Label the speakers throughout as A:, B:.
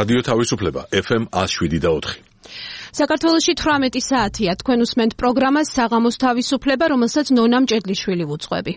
A: რადიო თავისუფლება FM 107.4.
B: საქართველოში 18 საათია. თქვენ უსმენთ პროგრამას საღამოს თავისუფლება, რომელსაც ნონა მჭედლიშვილი ვუძღვები.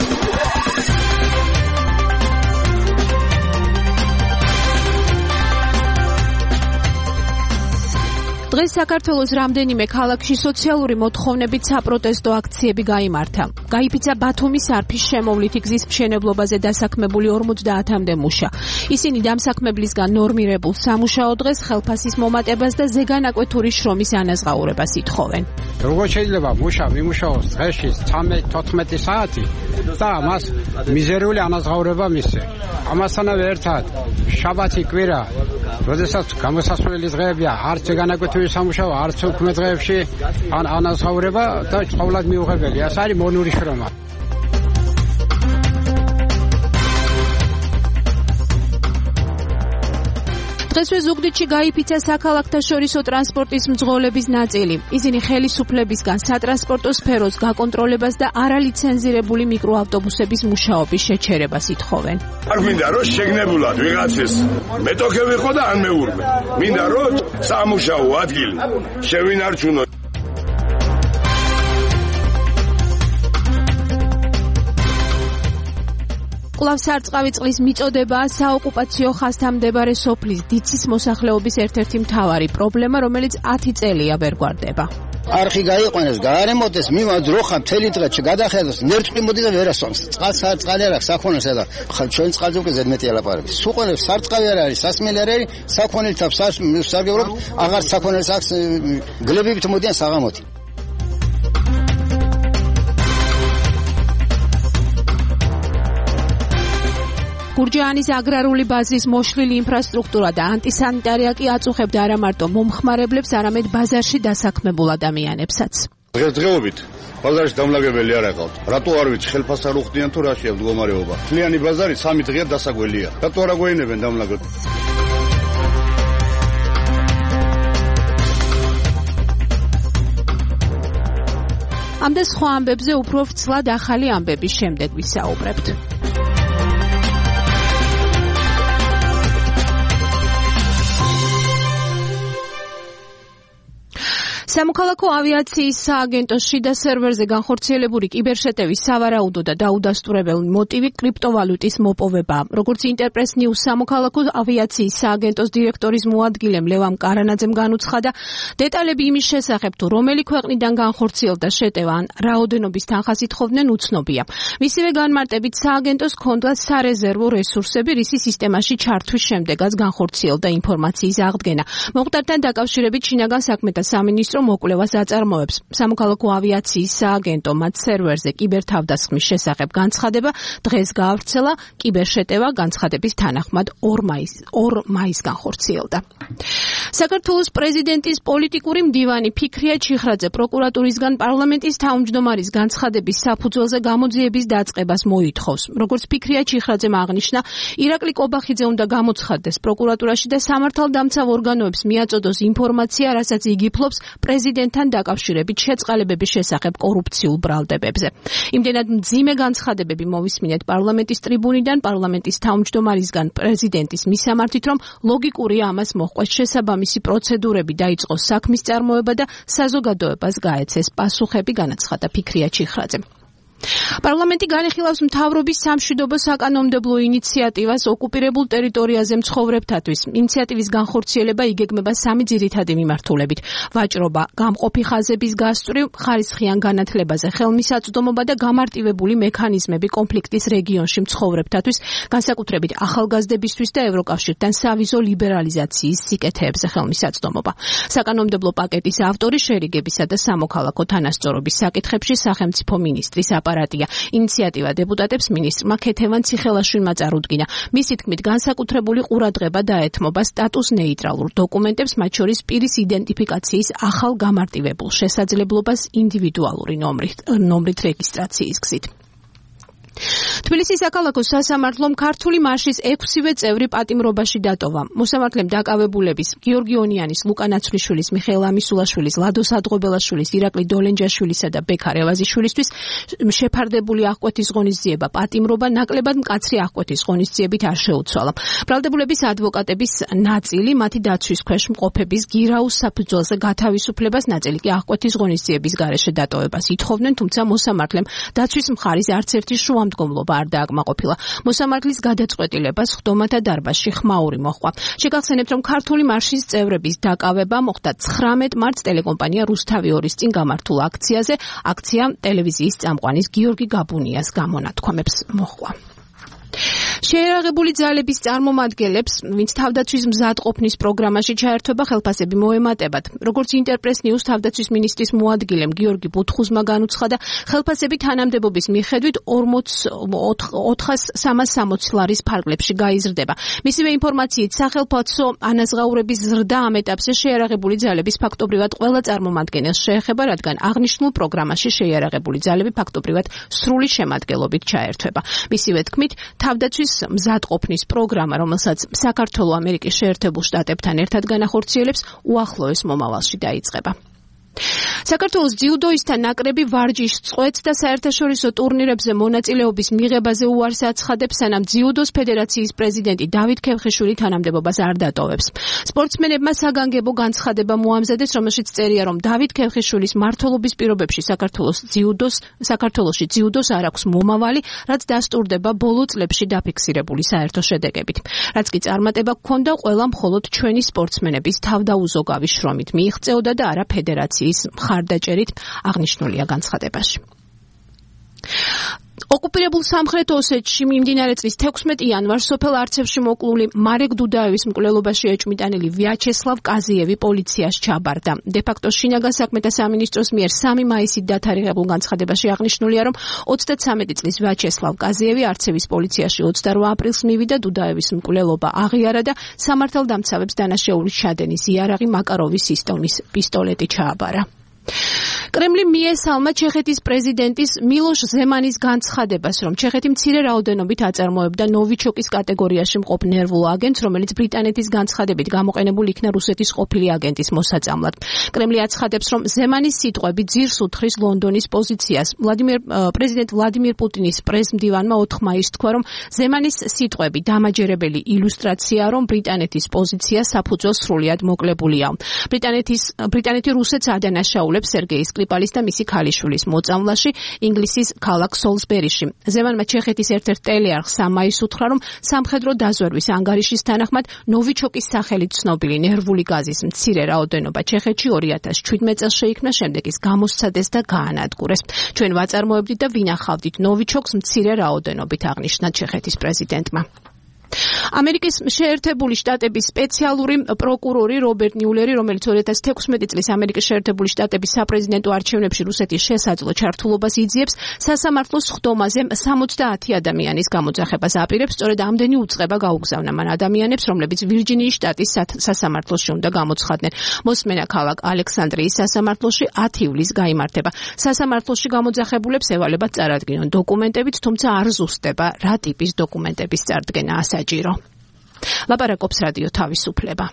B: დღეს საქართველოს რამდენიმე ქალაქში სოციალური მოთხოვნებით საპროტესტო აქციები გაიმართა. გაიფიცა ბათუმის არფის შემოვლითი გზის მშენებლობაზე დასაქმებული 50-მდე მუშა. ისინი დამსაქმებლისგან ნორმირებულ სამუშაო დღეს, ხელფასის მომატებას და ზეგანაკვეთური შრომის ანაზღაურებას ითხოვენ.
C: როგორ შეიძლება მუშა მიმუშაოს დღეში 13-14 საათი და მას მიზერული ანაზღაურება მისცე. ამასთანავე ერთად შაბათი კვირა, როდესაც გამოსასვლელი დღეებია, არც ზეგანაკვეთური სამუშაო, არც უქმე დღეებში ანაზღაურება და ყოველად მიუღებელია. ეს არის მონური შრომა.
B: დღესვე ზუგდიდში გაიფიცა საქალაქთაშორისო ტრანსპორტის მძღოლების ნაწილი. ისინი ხელისუფლებისგან სატრანსპორტო სფეროს გაკონტროლებას და არალიცენზირებული მიკროავტობუსების მუშაობის შეჩერებას ითხოვენ.
D: არ მინდა რომ შეგნებულად ვიღაცის მეტოქე ვიყო და არ მეურმე. მინდა რომ სამუშაო ადგილი შევინარჩუნო.
B: კვლავ სარწყავი წყლის მიწოდებაა საოკუპაციო ხაზთან მდებარე სოფლის დიცის მოსახლეობის ერთ-ერთი მთავარი პრობლემა, რომელიც 10 წელია ვერ გვარდება.
E: არხი გაიყვანეს, გაარემონტეს, მივაძროხა მთელი დღე გადახედოს, ნერტყვი მოდი და ვერ ასვამს. წყალი არ აქვს, საქონელს და ჩვენ წყალზე უკვე ზედმეტი ალაპარაკი. სუყონებს სარწყავი არ არის, სასმელი არ არის, საქონელით სარგებლობთ, აღარ საქონელს აქვს, გლებებით მოდიან საღამოთი.
B: გურჯაანის აგრარული ბაზრის მოშლილი ინფრასტრუქტურა და ანტისანიტარია კი აწუხებდა არა მარტო მომხმარებლებს, არამედ ბაზარში დასაქმებულ ადამიანებსაც.
F: დღესდღეობით ბაზარში დამლაგებელი არ აყავთ. რატო არ ვიცი, ხელფას არ უხდიან თუ რაშია მდგომარეობა. მთლიანი ბაზარი 3 დღეა დასაგველია. რატო არ აგვეინებენ დამლაგებლებს?
B: ამ და სხვა ამბებზე უფრო ვრცლად ახალი ამბების შემდეგ ვისაუბრებთ. სამოქალაქო ავიაციის სააგენტოს შიდა სერვერზე განხორციელებული კიბერშეტევის სავარაუდო და დაუდასტურებელი მოტივი კრიპტოვალუტის მოპოვება. როგორც ინტერპრეს ნიუს სამოქალაქო ავიაციის სააგენტოს დირექტორის მოადგილემ ლევამ კარანაძემ განუცხადა, დეტალები იმის შესახებ, თუ რომელი ქვეყნიდან განხორციელდა შეტევა ან რაოდენობის თანხას ითხოვდნენ, უცნობია. მისივე განმარტებით სააგენტოს ჰქონდა სარეზერვო რესურსები, რისი სისტემაში ჩართვის შემდეგაც განხორციელდა ინფორმაციის აღდგენა. მოხდართან დაკავშირებით შინაგან საქმეთა სამინისტრო მოკვლევას აწარმოებს. სამოქალაქო ავიაციის სააგენტო მათ სერვერზე კიბერთავდასხმის შესახებ განცხადება დღეს გაავრცელა. კიბერშეტევა განცხადების თანახმად 2 მაისს განხორციელდა. საქართველოს პრეზიდენტის პოლიტიკური მდივანი ფიქრია ჩიხრაძე პროკურატურისგან პარლამენტის თავმჯდომარის განცხადების საფუძველზე გამოძიების დაწყებას მოითხოვს. როგორც ფიქრია ჩიხრაძემ აღნიშნა, ირაკლი კობახიძე უნდა გამოცხადდეს პროკურატურაში და სამართალდამცავ ორგანოებს მიაწოდოს ინფორმაცია, რასაც იგი ფლობს პრეზიდენტთან დაკავშირებით შეწყალებების შესახებ კორუფციულ ბრალდებებზე. იმდენად მძიმე განცხადებები მოვისმინეთ პარლამენტის ტრიბუნიდან, პარლამენტის თავმჯდომარისგან პრეზიდენტის მისამართით, რომ ლოგიკურია ამას მოჰყვეს შესაბამისი პროცედურები დაიწყოს საქმის წარმოება და საზოგადოებას გაეცეს პასუხები, განაცხადა ფიქრია ჩიხრაძემ. პარლამენტი განიხილავს მთავრობის სამშვიდობო საკანონმდებლო ინიციატივას ოკუპირებულ ტერიტორიაზე მცხოვრებთათვის. ინიციატივის განხორციელება იგეგმება 3 ძირითადი მიმართულებით: ვაჭრობა, გამყოფი ხაზების გასწვრივ, ხარისხიან განათლებაზე ხელმისაწვდომობა და გამარტივებული მექანიზმები კონფლიქტის რეგიონში მცხოვრებთათვის, განსაკუთრებით ახალგაზრდებისთვის და ევროკავშირთან სავიზო ლიბერალიზაციის სიკეთეებზე ხელმისაწვდომობა. საკანონმდებლო პაკეტის ავტორი შერიგებისა და სამოქალაქო თანასწორობის საკითხებში სახელმწიფო მინისტრის აპარატია. ინიციატივა დეპუტატებს მინისტრმა ქეთევან ციხელაშვილმა წარუდგინა. მისი თქმით, განსაკუთრებული ყურადღება დაეთმობა სტატუს ნეიტრალურ დოკუმენტებს, მათ შორის პირის იდენტიფიკაციის ახალ გამარტივებულ შესაძლებლობას ინდივიდუალური ნომრით რეგისტრაციის გზით. თბილისის საქალაქო სასამართლომ ქართული მარშის 6-ვე წევრი პატიმრობაში დატოვა. მოსამართლემ დაკავებულების გიორგი ონიანის, ლუკა ნაცვლიშვილის, მიხეილ ამისულაშვილის, ლადო სადღობელაშვილის, ირაკლი დოლენჯაშვილისა და ბექა რევაზიშვილისთვის შეფარდებული აღკვეთის ღონისძიება პატიმრობა ნაკლებად მკაცრი აღკვეთის ღონისძიებით არ შეუცვალა. ბრალდებულების ადვოკატების ნაწილი მათი დაცვის ქვეშ მყოფების გირაუს საფუძველზე გათავისუფლებას, ნაწილი კი აღკვეთის ღონისძიების გარეშე დატოვებას ითხოვდნენ, თუმცა მოსამართლემ დაცვის მხარის არც ერთი შუამდგომლობა არ დააკმაყოფილა. მოსამართლის გადაწყვეტილებას ხდომათა დარბაზში ხმაური მოჰყვა. შეგახსენებთ, რომ ქართული მარშის წევრების დაკავება მოხდა 19 მარტს ტელეკომპანია რუსთავი 2-ის წინ გამართულ აქციაზე. აქცია ტელევიზიის წამყვანის გიორგი გაბუნიას გამონათქვამებს მოჰყვა. შეერაღებული ძალების წარმომადგენლებს, ვინც თავდაცვის მზადყოფნის პროგრამაში ჩაერთვება, ხელფასები მოემატებათ. როგორც ინტერპრეს ნიუს თავდაცვის მინისტრის მოადგილემ გიორგი ბუთხუზმა განუცხადა, ხელფასები თანამდებობის მიხედვით 4,360 ლარის ფარგლებში გაიზრდება. მისივე ინფორმაციით, სახელფასო ანაზღაურების ზრდა ამ ეტაპზე შეერაღებული ძალების ფაქტობრივად ყველა წარმომადგენელს შეეხება, რადგან აღნიშნულ პროგრამაში შეერაღებული ძალები ფაქტობრივად სრული შემადგენლობით ჩაერთვება. მისივე თქმით, თავდაცვის მზადყოფნის პროგრამა, რომელსაც საქართველო ამერიკის შეერთებულ შტატებთან ერთად განახორციელებს, უახლოეს მომავალში დაიწყება. საქართველოს ძიუდოისტთა ნაკრები ვარჯიშ, წყვეტს და საერთაშორისო ტურნირებზე მონაწილეობის მიღებაზე უარს აცხადებს, სანამ ძიუდოს ფედერაციის პრეზიდენტი დავით ქევხიშვილი თანამდებობას არ დატოვებს. სპორტსმენებმა საგანგებო განცხადება მოამზადეს, რომელშიც წერია, რომ დავით ქევხიშვილის მმართველობის პირობებში საქართველოში ძიუდოს არ აქვს მომავალი, რაც დასტურდება ბოლო წლებში დაფიქსირებული საერთო შედეგებით. რაც კი წარმატება გქონდა, ყველა მხოლოდ ჩვენი სპორტსმენების თავდაუზოგავი შრომით მიიღწეოდა და არა ფედერაციის მხარდაჭერით, აღნიშნულია განცხადებაში. ოკუპირებულ სამხრეთ ოსეთში მიმდინარე წლის 16 იანვარს სოფელ არცევში მოკლული მარეკ დუდაევის მკვლელობაში ეჭვმიტანილი ვიაჩესლავ კაზიევი პოლიციას ჩაბარდა. დე-ფაქტო შინაგან საქმეთა სამინისტროს მიერ 3 მაისით დათარიღებულ განცხადებაში აღნიშნულია, რომ 33 წლის ვიაჩესლავ კაზიევი არცევის პოლიციაში 28 aprilს მივიდა, დუდაევის მკვლელობა აღიარა და სამართალდამცავებს დანაშაულის ჩადენის იარაღი მაკაროვის სისტემის პისტოლეტი ჩააბარა. კრემლი მიესალმა ჩეხეთის პრეზიდენტის მილოშ ზემანის განცხადებას, რომ ჩეხეთი მცირე რაოდენობით აწარმოებდა ნოვიჩოკის კატეგორიაში მყოფ ნერვულ აგენტს, რომელიც ბრიტანეთის განცხადებით გამოყენებულ იქნა რუსეთის ყოფილი აგენტის მოსაწამლად. კრემლი აცხადებს, რომ ზემანის სიტყვები ძირს უთხრის ლონდონის პოზიციას. პრეზიდენტ ვლადიმირ პუტინის პრესმდივანმა 4 მაისს თქვა, რომ ზემანის სიტყვები დამაჯერებელი ილუსტრაციაა, რომ ბრიტანეთის პოზიცია საფუძველს სრულიად მოკლებულია. ბრიტანეთი რუსეთს ადანაშაულებს სერგეი სკრიპალის და მისი ქალიშვილის მოწამვლაში ინგლისის ქალაქ სოლსბერიში. ზემანმა ჩეხეთის ერთ-ერთ ტელეარხს 3 მაისს უთხრა, რომ სამხედრო დაზვერვის ანგარიშის თანახმად ნოვიჩოკის სახელით ცნობილი ნერვული გაზის მცირე რაოდენობა ჩეხეთში 2017 წელს შეიქმნა, შემდეგ ის გამოსცადეს და გაანადგურეს. ჩვენ ვაწარმოებდით და ვინახავდით ნოვიჩოკს მცირე რაოდენობით, აღნიშნა ჩეხეთის პრეზიდენტმა. ამერიკის შეერთებული შტატების სპეციალური პროკურორი რობერტ მიულერი, რომელიც 2016 წლის ამერიკის შეერთებული შტატების საპრეზიდენტო არჩევნებში რუსეთის შესაძლო ჩართულობას იძიებს, სასამართლოს ხდომაზე 70 ადამიანის გამოძახებას აპირებს. სწორედ ამდენი უწყება გაუგზავნა მან ადამიანებს, რომლებიც ვირჯინიის შტატის სასამართლოში უნდა გამოცხადდნენ. მოსმენა ქალაქ ალექსანდრიის სასამართლოში 10 ივლისს გაიმართება. სასამართლოში გამოძახებულებს ევალებათ წარადგინონ დოკუმენტებით, თუმცა არ ზუსტდება რა ტიპის დოკუმენტების წარდგენა საჭირო. ლაპარაკობს რადიო თავისუფლება.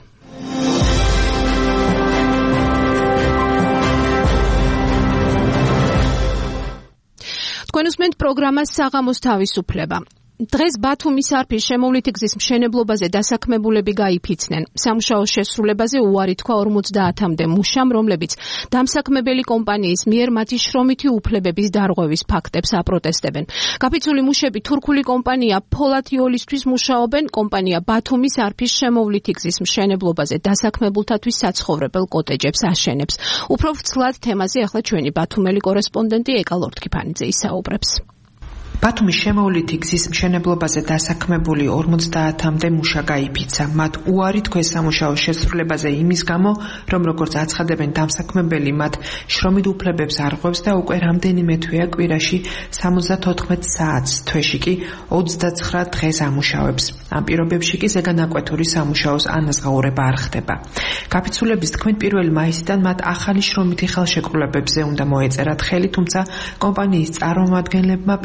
B: თქვენ უსმენთ პროგრამას საღამოს თავისუფლება. დღეს ბათუმის არფის შემოვლითი გზის მშენებლობაზე დასაქმებულები გაიფიცნენ. სამუშაოს შესრულებაზე უარი თქვა 50-მდე მუშამ, რომლებიც დამსაქმებელი კომპანიის მიერ მათი შრომითი უფლებების დარღვევის ფაქტებს აპროტესტებენ. გაფიცული მუშები თურქული კომპანია ფოლათიოლისთვის მუშაობენ. კომპანია ბათუმის არფის შემოვლითი გზის მშენებლობაზე დასაქმებულთათვის საცხოვრებელ კოტეჯებს აშენებს. უფრო ვრცლად თემაზე ახლა ჩვენი ბათუმელი კორესპონდენტი ეკა ლორთქიფანიძე ისაუბრებს.
G: ბათუმის შემოვლითი გზის მშენებლობაზე დასაქმებული 50-მდე მუშა გაიფიცა. მათ უარი თქვეს სამუშაოს შესრულებაზე იმის გამო, რომ როგორც აცხადებენ დამსაქმებელი, მათ შრომით უფლებებს არღვევს და უკვე რამდენიმე თვეა კვირაში 74 საათს, თვეში კი 29 დღეს ამუშავებს. ამ პირობებში კი ზეგანაკვეთური სამუშაოს ანაზღაურება არ ხდება. გაფიცულების თქმით 1 მაისიდან მათ ახალი შრომითი ხელშეკრულებებზე უნდა მოეწერათ ხელი, თუმცა კომპანიის წარმომადგენლებმა პირობა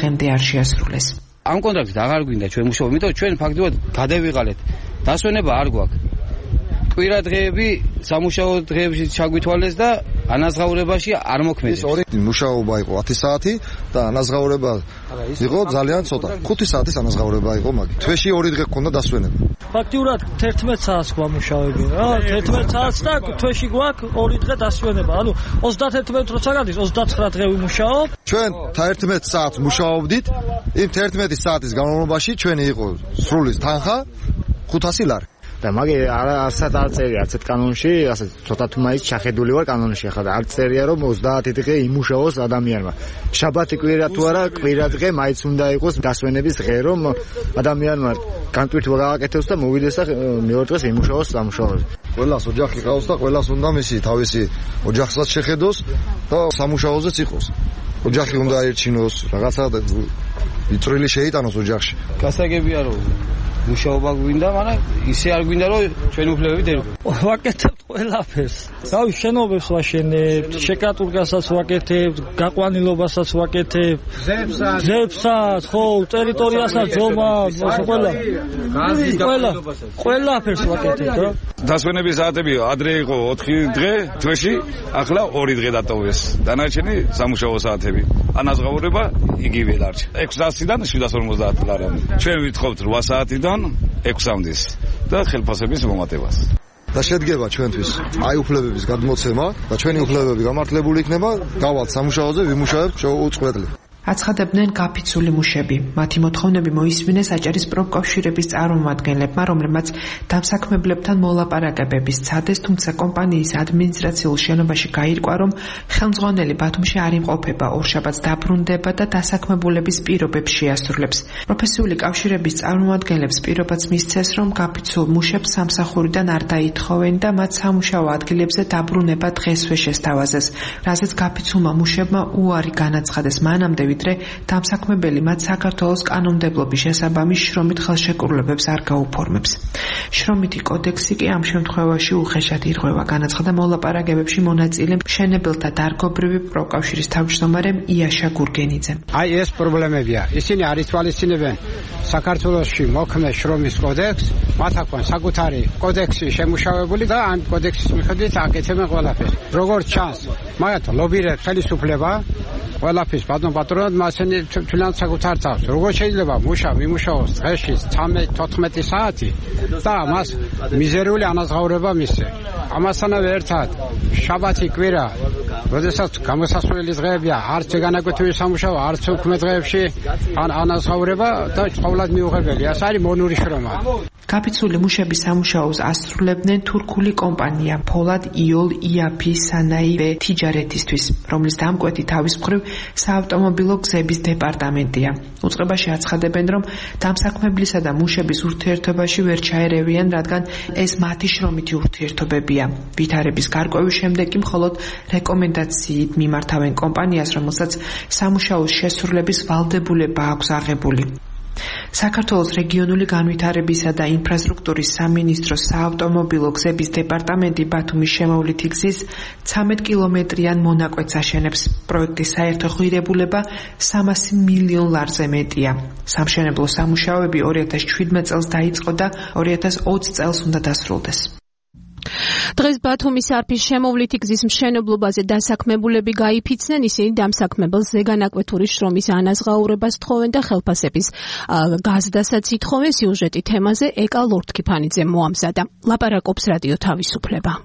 G: დღემდე არ შეასრულეს.
C: ამ კონტრაქტით აღარ გვინდა ჩვენ მუშაობა, იმიტომ რომ ჩვენ ფაქტობრივად გადავიღალეთ. დასვენება არ გვაქვს. კვირა დღეები სამუშაო დღეებში ჩაგვითვალეს და ანაზღაურებაში არ მოქმედებს.
H: მუშაობა იყო 10 საათი და ანაზღაურება იყო ძალიან ცოტა. 5 საათის ანაზღაურება იყო მაგით. თვეში 2 დღე გქონდა დასვენება.
I: ფაქტიურად 11 საათს გვამუშავებენ რა, 11 საათს და თვეში გვაქვს 2 დღე დასვენება. ანუ 31 როცა გადის 29 დღე ვიმუშაობ.
H: ჩვენ 11 საათს მუშაობდით. იმ 11 საათის განმავლობაში ჩვენი იყო სრული თანხა 500 ლარი.
J: და მაგე არცად არ წერია არცეთ კანონში, ასე ცოტა თუ მაინც ჩახედული ვარ კანონში ახლა და არ წერია რომ 30 დღე იმუშაოს ადამიანმა. შაბათი კვირა თუ არა, კვირა დღე მაინც უნდა იყოს დასვენების დღე, რომ ადამიანმა განტვირთვა გააკეთოს და მოვიდეს და მეორე დღეს იმუშაოს სამუშაოზე.
H: ყველას ოჯახი ყავს და ყველას უნდა მისი თავისი ოჯახსაც შეხედოს და სამუშაოზეც იყოს. ოჯახი უნდა აერჩინოს, რაღაცა ვიწრილი შეიტანოს ოჯახში.
C: გასაგებია რომ მუშაობა გვინდა, მაგრამ ისე არ გვინდა რომ ჩვენი უფლებები დერბო.
I: ვაკეთებთ ყველაფერს. რავი, შენობებს ვაშენებთ, შეკატურგასაც ვაკეთებთ, გაყვანილობასაც ვაკეთებთ, ძებსაც, ხო, ტერიტორიასაც ძომას, ყველაფერს ვაკეთებთ რა.
F: დასვენების საათები ადრე იყო 4 დღე თვეში, ახლა 2 დღე დატოვეს. დანარჩენი სამუშაო საათები. ანაზღაურება იგივე დარჩა. 600-დან 750 ლარამდე. ჩვენ ვითხოვთ 8 საათიდან 6-მდე და ხელფასების მომატებას.
H: და შედგება ჩვენთვის აი უფლებების გადმოცემა და ჩვენი უფლებები გამართლებული იქნება, გავალთ სამუშაოზე, ვიმუშავებთ შეუწყვილად.
G: აცხადებდნენ გაფიცული მუშები. მათი მოთხოვნები მოისმინეს აჭარის პროფკავშირების წარმომადგენლებმა, რომლებმაც დამსაქმებლებთან მოლაპარაკებების სცადეს, თუმცა კომპანიის ადმინისტრაციულ შენობაში გაირკვა, რომ ხელმძღვანელი ბათუმში არ იმყოფება, ორშაბათს დაბრუნდება და დასაქმებულების პირობებს შეასრულებს. პროფესიული კავშირების წარმომადგენლებს პირობაც მისცეს, რომ გაფიცულ მუშებს სამსახურიდან არ დაითხოვენ და მათ სამუშაო ადგილებზე დაბრუნება დღესვე შესთავაზეს, რაზეც გაფიცულმა მუშებმა უარი განაცხადეს მანამდე, ვიდრე დამსაქმებელი მათ საქართველოს კანონმდებლობის შესაბამის შრომით ხელშეკრულებებს არ გაუფორმებს. შრომითი კოდექსი კი ამ შემთხვევაში უხეშად ირღვევა, განაცხადა მოლაპარაკებებში მონაწილე მშენებელთა დარგობრივი პროკავშირის თავმჯდომარე იაშა გურგენიძე.
C: აი ეს პრობლემებია. ისინი არ ითვალისწინებენ საქართველოში მოქმედ შრომის კოდექსს, მათ აქვს საკუთარი კოდექსი შემუშავებული და ამ კოდექსის მიხედვით აკეთებენ ყველაფერს. როგორც ჩანს, მაგათ ლობირებს ხელისუფლება ყველაფერს პატრონად მასენი თვლიან საკუთარ თავს. როგორ შეიძლება მუშა მიმუშაოს დღეში 13-14 საათი და მას მიზერული ანაზღაურება მისცე. ამასთანავე ერთად შაბათი კვირა, როდესაც გამოსასვლელი დღეებია, არც განაკვეთილი სამუშაო, არც უქმე დღეებში ანაზღაურება და ყოველად მიუღებელი. ეს არის მონური შრომა.
G: გაფიცული მუშების სამუშაოს ასრულებდნენ თურქული კომპანია ფოლად იოლ იაფი სანაი თიჯარეთისთვის, რომლის დამკვეთი თავის მხრივ საავტომობილო გზების დეპარტამენტია. უწყებაში აცხადებენ, რომ დამსაქმებლისა და მუშების ურთიერთობაში ვერ ჩაერევიან, რადგან ეს მათი შრომითი ურთიერთობებია. ვითარების გარკვევის შემდეგ კი მხოლოდ რეკომენდაციით მიმართავენ კომპანიას, რომელსაც სამუშაოს შესრულების ვალდებულება აქვს აღებული. საქართველოს რეგიონული განვითარებისა და ინფრასტრუქტურის სამინისტროს საავტომობილო გზების დეპარტამენტი ბათუმის შემოვლითი გზის 13 კილომეტრიან მონაკვეთს აშენებს. პროექტის საერთო ღირებულება 300 მილიონ ლარზე მეტია. სამშენებლო სამუშაოები 2017 წელს დაიწყო და 2020 წელს უნდა დასრულდეს.
B: დღეს ბათუმის არფის შემოვლითი გზის მშენებლობაზე დასაქმებულები გაიფიცნენ, ისინი დამსაქმებელს ზეგანაკვეთური შრომის ანაზღაურებას თხოვენ და ხელფასების გაზრდასაც ითხოვენ. სიუჟეტი თემაზე ეკა ლორთქიფანიძე მოამზადა. ლაპარაკობს რადიო თავისუფლება.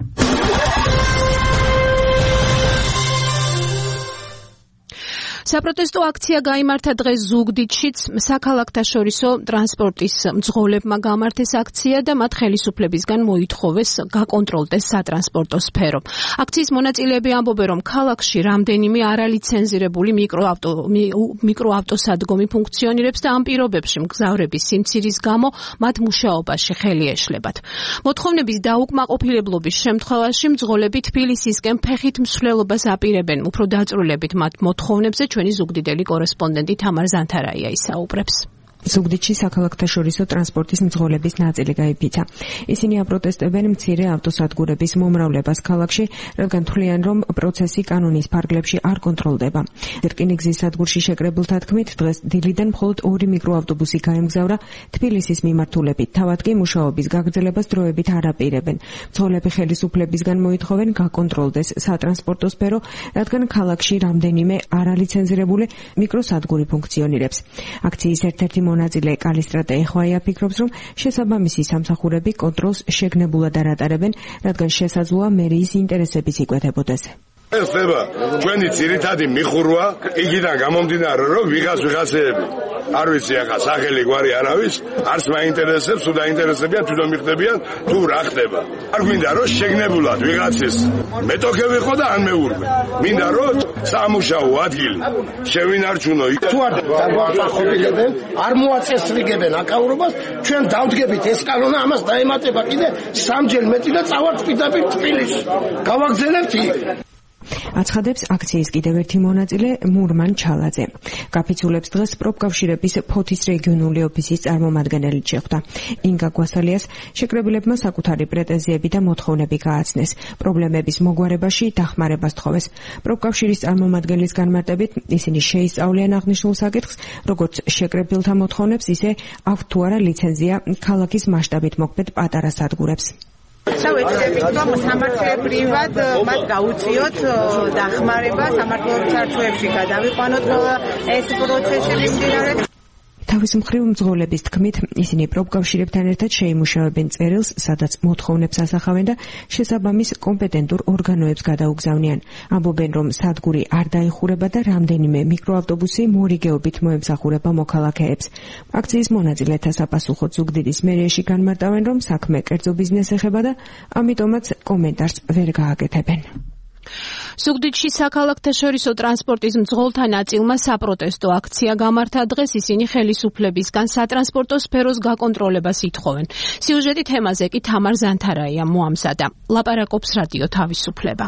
B: საპროტესტო აქცია გაიმართა დღეს ზუგდიდშიც. საქალაქთაშორისო ტრანსპორტის მძღოლებმა გამართეს აქცია და მათ ხელისუფლებისგან მოითხოვეს გაკონტროლდეს სატრანსპორტო სფერო. აქციის მონაწილეები ამბობენ, რომ ქალაქში რამდენიმე არალიცენზირებული მიკროავტოსადგომი ფუნქციონირებს და ამ პირობებში მგზავრების სიმცირის გამო მათ მუშაობაში ხელი ეშლებათ. მოთხოვნების დაუკმაყოფილებლობის შემთხვევაში მძღოლები თბილისისკენ ფეხით მსვლელობას აპირებენ. უფრო დაწვრილებით მათ მოთხოვნებზე ჩვენი ზუგდიდელი კორესპონდენტი თამარ ზანთარაია ისაუბრებს.
G: ზუგდიდში საქალაქთაშორისო ტრანსპორტის მძღოლების ნაწილი გაიფიცა. ისინი აპროტესტებენ მცირე ავტოსადგურების მომრავლებას ქალაქში, რადგან თვლიან, რომ პროცესი კანონის ფარგლებში არ კონტროლდება. რკინიგზის სადგურში შეკრებილთა თქმით, დღეს დილიდან მხოლოდ 2 მიკროავტობუსი გაემგზავრა თბილისის მიმართულებით. თავად კი მუშაობის გაგრძელებას დროებით არ აპირებენ. მძღოლები ხელისუფლებისგან მოითხოვენ გაკონტროლდეს სატრანსპორტო სფერო, რადგან ქალაქში რამდენიმე არალიცენზირებული მიკროსადგური ფუნქციონირებს. აქციის ერთ-ერთი მონაწილე კალისტრატე ეხვაია ფიქრობს, რომ შესაბამისი სამსახურები კონტროლს შეგნებულად არ ატარებენ, რადგან შესაძლოა მერიის ინტერესებიც იკვეთებოდეს.
D: ხდება ჩვენი ძირითადი მიხურვა იქიდან გამომდინარე, რომ ვიღაცეები არ ვიცი ახლა სახელი გვარი არავის არც მაინტერესებს, თუ დაინტერესებიან თვითონ მიხდებიან თუ რა ხდება. არ გვინდა რომ შეგნებულად ვიღაცის მეტოქე ვიყო და ან მეურვე. მინდა რომ სამუშაო ადგილი შევინარჩუნო.
K: თუ არ მოაწესრიგებენ აკავრობას, ჩვენ დავდგებით ეს კანონა, ამას დაემატება კიდე 3 მეტი და წავართ პირდაპირ თბილისში. გავაგზავნებთ იქ.
G: აცხადებს აქციის კიდევ ერთი მონაწილე მურმან ჩალაძე. გაფიცულებს დღეს პროფკავშირების ფოთის რეგიონული ოფისის წარმომადგენელი შეხვდა. ინგა გვასალიას შეკრებილებმა საკუთარი პრეტენზიები და მოთხოვნები გააცნეს. პრობლემების მოგვარებაში დახმარებას თხოვეს. პროფკავშირის წარმომადგენლის განმარტებით ისინი შეისწავლიან აღნიშნულ საკითხს, როგორც შეკრებილთა მოთხოვნებს, ისე აქვთ თუ არა ლიცენზია ქალაქის მასშტაბით მოქმედ პატარა სადგურებს.
L: დავეცდებით, რომ სამართლებრივად მათ გაუწიოთ დახმარება სამართლებრივ საერთოებში გადავიყვანოთ ეს პროცესები მიმდინარე.
G: თავის მხრივ მძღოლების თქმით, ისინი პროფკავშირებთან ერთად შეიმუშავებენ წერილს, სადაც მოთხოვნებს ასახავენ და შესაბამის კომპეტენტურ ორგანოებს გადაუგზავნიან. ამბობენ, რომ სადგური არ დაიხურება და რამდენიმე მიკროავტობუსი მორიგეობით მოემსახურება მოქალაქეებს. აქციის მონაწილეთა საფასუხოდ ზუგდიდის მერიაში განმარტავენ, რომ საქმე კერძო ბიზნესს ეხება და ამიტომაც კომენტარს ვერ გააკეთებენ.
B: ზუგდიდში საქალაქთაშორისო ტრანსპორტის მძღოლთა ნაწილმა საპროტესტო აქცია გამართა. დღეს ისინი ხელისუფლებისგან სატრანსპორტო სფეროს გაკონტროლებას ითხოვენ. სიუჟეტი თემაზე კი თამარ ზანთარაია მოამზადა. ლაპარაკობს რადიო თავისუფლება.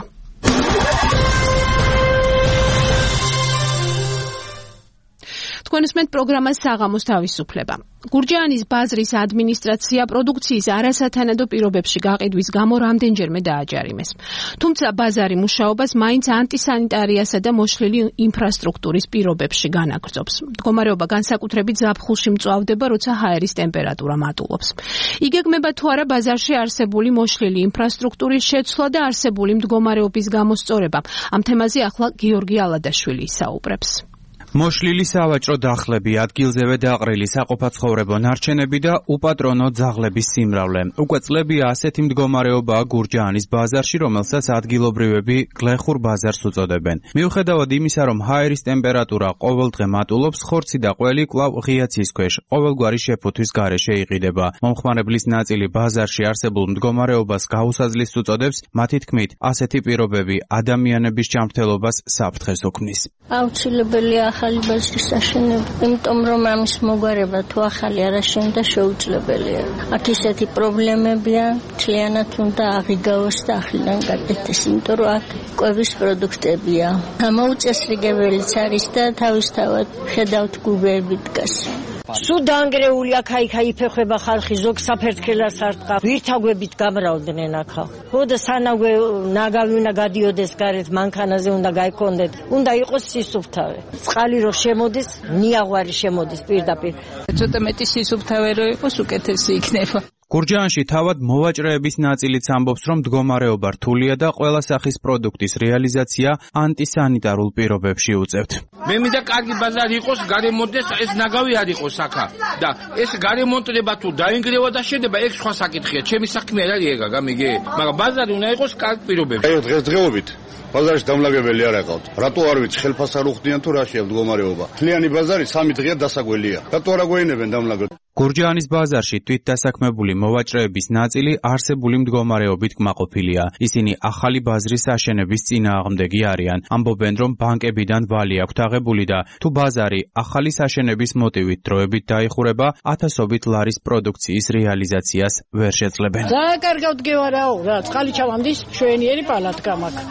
B: თქვენსმენთ პროგრამას საღამოს თავისუფლება. გურჯაანის ბაზრის ადმინისტრაცია პროდუქციის არასათანადო პირობებში გაყიდვის გამო რამდენჯერმე დააჯარიმეს. თუმცა ბაზარი მუშაობას მაინც ანტისანიტარიასა და მოშლილი ინფრასტრუქტურის პირობებში განაგრძობს. მდგომარეობა განსაკუთრებით ზაფხულში მწვავდება, როცა ჰაერის ტემპერატურა მატულობს. იგეგმება თუ არა ბაზარში არსებული მოშლილი ინფრასტრუქტურის შეცვლა და არსებული მდგომარეობის გამოსწორება. ამ თემაზე ახლა გიორგი ალადაშვილი ისაუბრებს.
M: მოშლილი სავაჭრო დახლები, ადგილზევე დაყრილი საყოფაცხოვრებო ნარჩენები და უპატრონო ძაღლების სიმრავლე. უკვე წლებია ასეთი მდგომარეობაა გურჯაანის ბაზარში, რომელსაც ადგილობრივები გლეხურ ბაზარს უწოდებენ. მიუხედავად იმისა, რომ ჰაერის ტემპერატურა ყოველდღე მატულობს, ხორცი და ყველი კვლავ ღია ცის ქვეშ ყოველგვარი შეფოთვის გარეშე იყიდება. მომხმარებლის ნაწილი ბაზარში არსებულ მდგომარეობას გაუსაზლის უწოდებს, მათი თქმით, ასეთი პირობები ადამიანების ჯანმრთელობას საფრთხეს უქმნის.
N: აუცილებელია ახალი ბაზრის აშენება, იმიტომ რომ ამის მოგვარება თუ ახალი არ აშენდა შეუძლებელია. აქ ისეთი პრობლემებია, მთლიანად უნდა აღიგავოს და ახლიდან გაკეთდეს, იმიტომ რომ აქ კვების პროდუქტებია. ამოუწესრიგებელიც არის და თავისთავად ხედავთ გუბეები დგას.
O: სულ დაანგრეული აქა-იქა იფეხება ხალხი, ზოგ საფერთხელას არ ტყავ. ვირთაგვებით გამრავდნენ აქა. ხო და სანაგვე ნაგავი უნდა გადიოდეს გარეთ, მანქანაზე უნდა გაიქონდეთ. უნდა იყოს სისუფთავე. წყალი რო შემოდის, ნიაღვარი შემოდის პირდაპირ.
P: ცოტა მეტი სისუფთავე რო იყოს, უკეთესი იქნება.
M: გურჯაანში თავად მოვაჭრეების ნაწილიც ამბობს, რომ მდგომარეობა რთულია და ყველა სახის პროდუქტის რეალიზაცია ანტისანიტარულ პირობებში უწევთ.
Q: მე მინდა კარგი ბაზარი იყოს, გარემონტდეს, ეს ნაგავი არ იყოს აქა და ეს გარემონტდება თუ დაინგრევა და შედება, ეგ სხვა საკითხია. ჩემი საქმე არ არის ეგა, გამიგე? მაგრამ ბაზარი უნდა იყოს კარგ პირობებში.
R: აი დღესდღეობით ბაზარში დამლაგებელი არ აყავთ. რატო არ ვიცი, ხელფას არ უხდიან თუ რაშია მდგომარეობა. მთლიანი ბაზარი 3 დღეა დასაგველია. რატო არ აგვეინებენ დამლაგებლად?
M: გურჯაანის ბაზარში თვითდასაქმებული მოვაჭრეების ნაწილი არსებული მდგომარეობით კმაყოფილია. ისინი ახალი ბაზრის აშენების წინააღმდეგი არიან. ამბობენ, რომ ბანკებიდან ვალი აქვთ აღებული და თუ ბაზარი ახალი საშენების მოტივით დროებით დაიხურება, ათასობით ლარის პროდუქციის რეალიზაციას ვერ შეძლებენ.
O: ძალიან კარგად გევარაო, რა, წყალი ჩავამდის, შვენიერი პალატკა მაქვს. და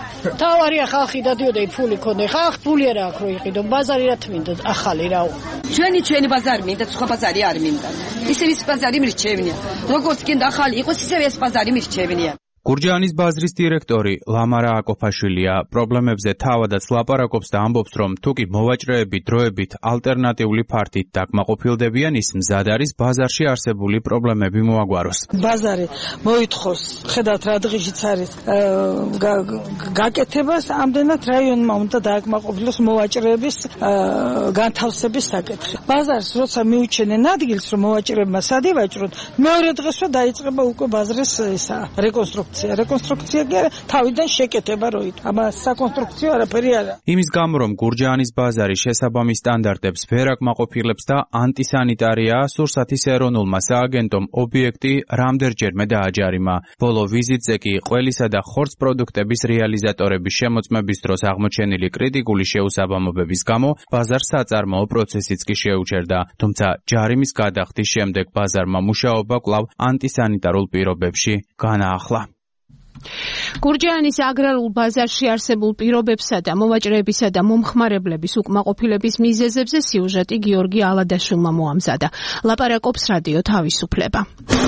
S: თავარია ხალხი დადიოდა ფული ქონდა ხალხ ფული არა აქვს რომ იყიდო ბაზარი რა თმინდა ახალი რაო
T: ჩვენი ბაზარი მინდა სხვა ბაზარი არ მინდა ისე ის ბაზარი მირჩევნია როგორც კიდე ახალი იყოს ისე ეს ბაზარი მირჩევნია
M: გურჯაანის ბაზრის დირექტორი ლამარა აკოფაშვილია პრობლემებზე თავადაც ლაპარაკობს და ამბობს, რომ თუკი მოვაჭრეები დროებით ალტერნატიული ფართით დაკმაყოფილდებიან, ის მზად არის ბაზარში არსებული პრობლემები მოაგვაროს.
S: ბაზარი მოითხოვს, ხედავთ რა დღეშიც არის გაკეთებას, ამდენად რაიონმა უნდა დააკმაყოფილოს მოვაჭრეების განთავსების საკითხი. ბაზარს როცა მიუჩენენ ადგილს, რომ მოვაჭრეებმა სად ივაჭროთ, მეორე დღესვე დაიწყება უკვე ბაზრის რეკონსტრუქცია კი არა, თავიდან შეკეთება როით. ამას საკონსტრუქციო არაფერი არა.
M: იმის გამო, რომ გურჯაანის ბაზარი შესაბამის სტანდარტებს ვერ აკმაყოფილებს და ანტისანიტარიაა, სურსათის ეროვნულმა სააგენტომ ობიექტი რამდენჯერმე დააჯარიმა. ბოლო ვიზიტზე კი ყველისა და ხორცს პროდუქტების რეალიზატორების შემოწმების დროს აღმოჩენილი კრიტიკული შეუსაბამობების გამო ბაზარს საწარმოო პროცესიც კი შეუჩერდა. თუმცა ჯარიმის გადახდის შემდეგ ბაზარმა მუშაობა კვლავ ანტისანიტარულ პირობებში განაახლა.
B: გურჯაანის აგრარულ ბაზარში არსებულ პირობებსა და მოვაჭრეებისა და მომხმარებლების უკმაყოფილების მიზეზებზე სიუჟეტი გიორგი ალადაშვილმა მოამზადა. ლაპარაკობს რადიო თავისუფლება.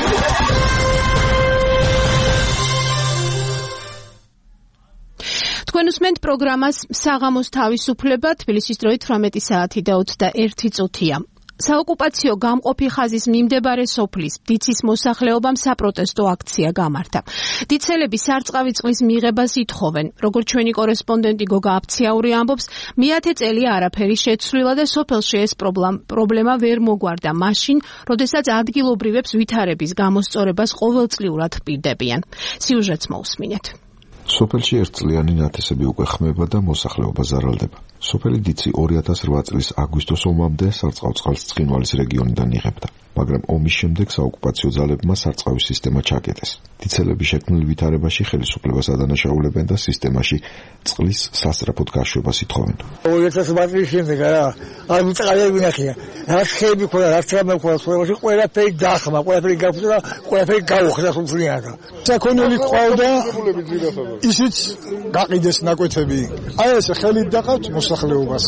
B: თქვენ უსმენთ პროგრამას საღამოს თავისუფლება, თბილისის დროით 18 საათი და 21 წუთია. საოკუპაციო გამყოფი ხაზის მიმდებარე სოფლის დიცის მოსახლეობამ საპროტესტო აქცია გამართა. დიცელები სარწყავი წყლის მიღებას ითხოვენ. როგორც ჩვენი კორესპონდენტი გოგა აფციაური ამბობს, მეათე წელია არაფერი შეცვლილა და სოფელში ეს პრობლემა ვერ მოგვარდა მაშინ, როდესაც ადგილობრივებს ვითარების გამოსწორებას ყოველწლიურად პირდებიან. სიუჟეტს მოусმინეთ.
U: სოფელში ერთწლიანი ნათესები უკვე ხმება და მოსახლეობა ზარალდება. სოფელი დიცი 2008 წლის აგვისტოს ომამდე სარწყავ წყალს ცხინვალის რეგიონიდან იღებდა, მაგრამ ომის შემდეგ საოკუპაციო ძალებმა სარწყავის სისტემა ჩაკეტეს. დიცელები შექმნილ ვითარებაში ხელისუფლებას ადანაშაულებენ და სისტემაში წყლის სასწრაფოდ გაშვებას ითხოვენ.
J: 2008 წლის შემდეგ არ მიწაღია ვინახია. რაც ხეები ქონდა, რაც რამე ქონდა, სოფელში ყველაფერი დახმა, ყველაფერი გაფუძა და ყველაფერი გაუხდა სულიანად.
V: საქონელი ყავდა, ისიც გაყიდეს ნაკვეთები. აი ეს ხელით დაყავთ მოსახლეობას.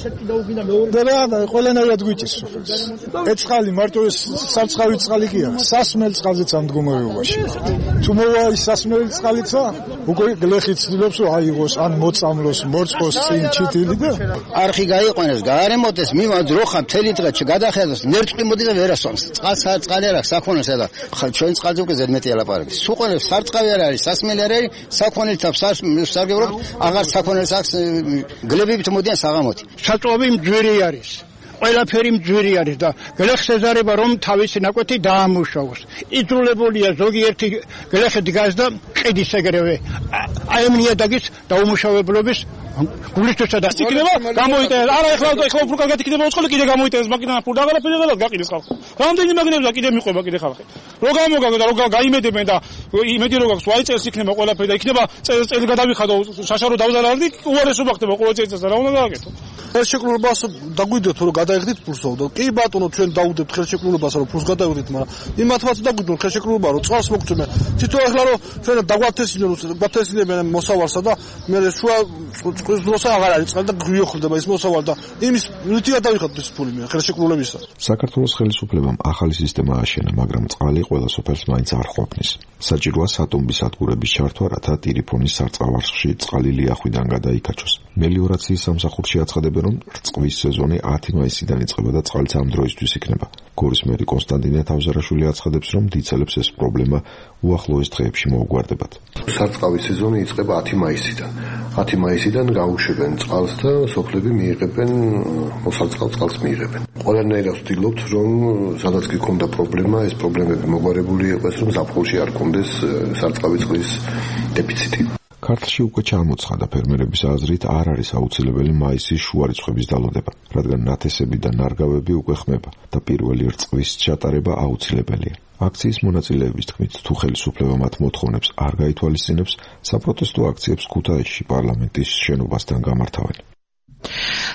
V: და რა ყველანაირად გვიჭირს სოფელს. ეს წყალი მარტო ეს სარწყავი წყალი კი არა, სასმელი წყალზეც ამ მდგომარეობაში. თუ მოვა ის სასმელი წყალიცა, უკვე გლეხი ცდილობს რომ აიღოს, ან მოწამლოს, მორწყოს წინ ჩიტილი და
E: არხი გაიყვანოს, გაარემონტეს, მივაძრო ხა მთელი დღე გადახედოს, ნერტყი მოდი და ვერასწონს. წყალი არა, საქონელსა და ჩვენ წყალზე უკვე ზედმეტი ალაპარაკი. სუყოლებს სარწყავი არ არის, სასმელი არ არის, საქონელთან სარგებლობთ, აღარ საქონელს აქვს გლებებით მოდიან საღამოთი.
K: საწვავი მძვირი არის. ყველაფერი მძვირი არის და გლეხს ეზარება რომ თავისი ნაკვეთი დაამუშავოს. იძულებულია ზოგიერთი გლეხი დგას და ყიდის ეგრევე. აი ამ ნიადაგის დაუმუშავებლობის გულისთვისა და
W: იქნება გამოიტანეს. არა ეხლა უფრო კარგად იქნება უცხო კიდე გამოიტანეს მაგიდან ფურ და აღარაფერი და გაყიდეს ხალხი. რამდენი მაგნებია კიდე მიყვება კიდე ხალხი. რო გამოგაგო და რო გაიმედებენ და იმედი რო გაქვს ვაიწეს იქნება ყველაფერი და იქნება წელი გადავიხადო შაშარო დავზარალდი უარესობა ხდება ყოველ წელს და რა უნდა გააკეთო.
V: ხელშეკრულებას დაგვიდოთ რომ გადაიღდით ფულსო და კი ბატონო ჩვენ დაუდებთ ხელშეკრულებას რომ ფულს გადაიღდით, მაგრამ იმათაც დაგვიდონ ხელშეკრულება რომ წყალს მოგწმენ. თვითონ ახლა რომ ჩვენ დავგვათესინებენ მოსავალსა და მე შუა წყლის დროს აღარ არის წყალი და გვიოხრდება ის მოსავალ და იმის მითი გადავიხადოთ ეს ფული მე ხელშეკრულებისა.
U: საქართველოს ხელისუფლებამ ახალი სისტემა ააშენა, მაგრამ წყალი ყველა სოფელს მაინც არ ყოფნის. საჭიროა სატომბის სადგურების ჩართვა, რათა ტირიფონის სარწყავარხში წყალი ლიახვიდან გადაიკაჩოს. მელიორაციის სამსახურში აცხადებენ, რომ რწყვის სეზონი 10 მაისიდან იწყება და წყალიც ამ დროისთვის იქნება. გორის მერი კონსტანტინე თავზარაშვილი აცხადებს, რომ დიცელებს ეს პრობლემა უახლოეს დღეებში მოუგვარდებათ.
X: სარწყავის სეზონი იწყება 10 მაისიდან. 10 მაისიდან გაუშვებენ წყალს და სოფლები მიიღებენ მოსარწყავ წყალს მიიღებენ. ყველანაირად ვცდილობთ, რომ სადაც გქონდა პრობლემა, ეს პრობლემები მოგვარებული იყოს, რომ ზაფხულში არ კონდეს სარწყავი წყლის დეფიციტი.
U: ქართლში უკვე ჩამოცხადა ფერმერების აზრით არ არის აუცილებელი მაისის შუა რიცხვების დალოდება, რადგან ნათესები და ნარგავები უკვე ხმება და პირველი რწყვის ჩატარება აუცილებელია. აქციის მონაწილეების თქმით, თუ ხელისუფლება მათ მოთხოვნებს არ გაითვალისწინებს, საპროტესტო აქციებს ქუთაისში პარლამენტის შენობასთან გამართავენ.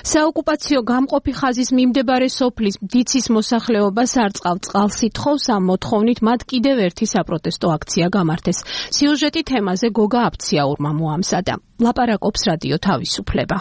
B: საოკუპაციო გამყოფი ხაზის მიმდებარე სოფლის დიცის მოსახლეობას არ წყავ წყალს ითხოვს ამ მოთხოვნით მათ კიდევ ერთი საპროტესტო აქცია გამართეს. სიუჟეტი თემაზე გოგა აფციაურმა მოამზადა. ლაპარაკობს რადიო თავისუფლება.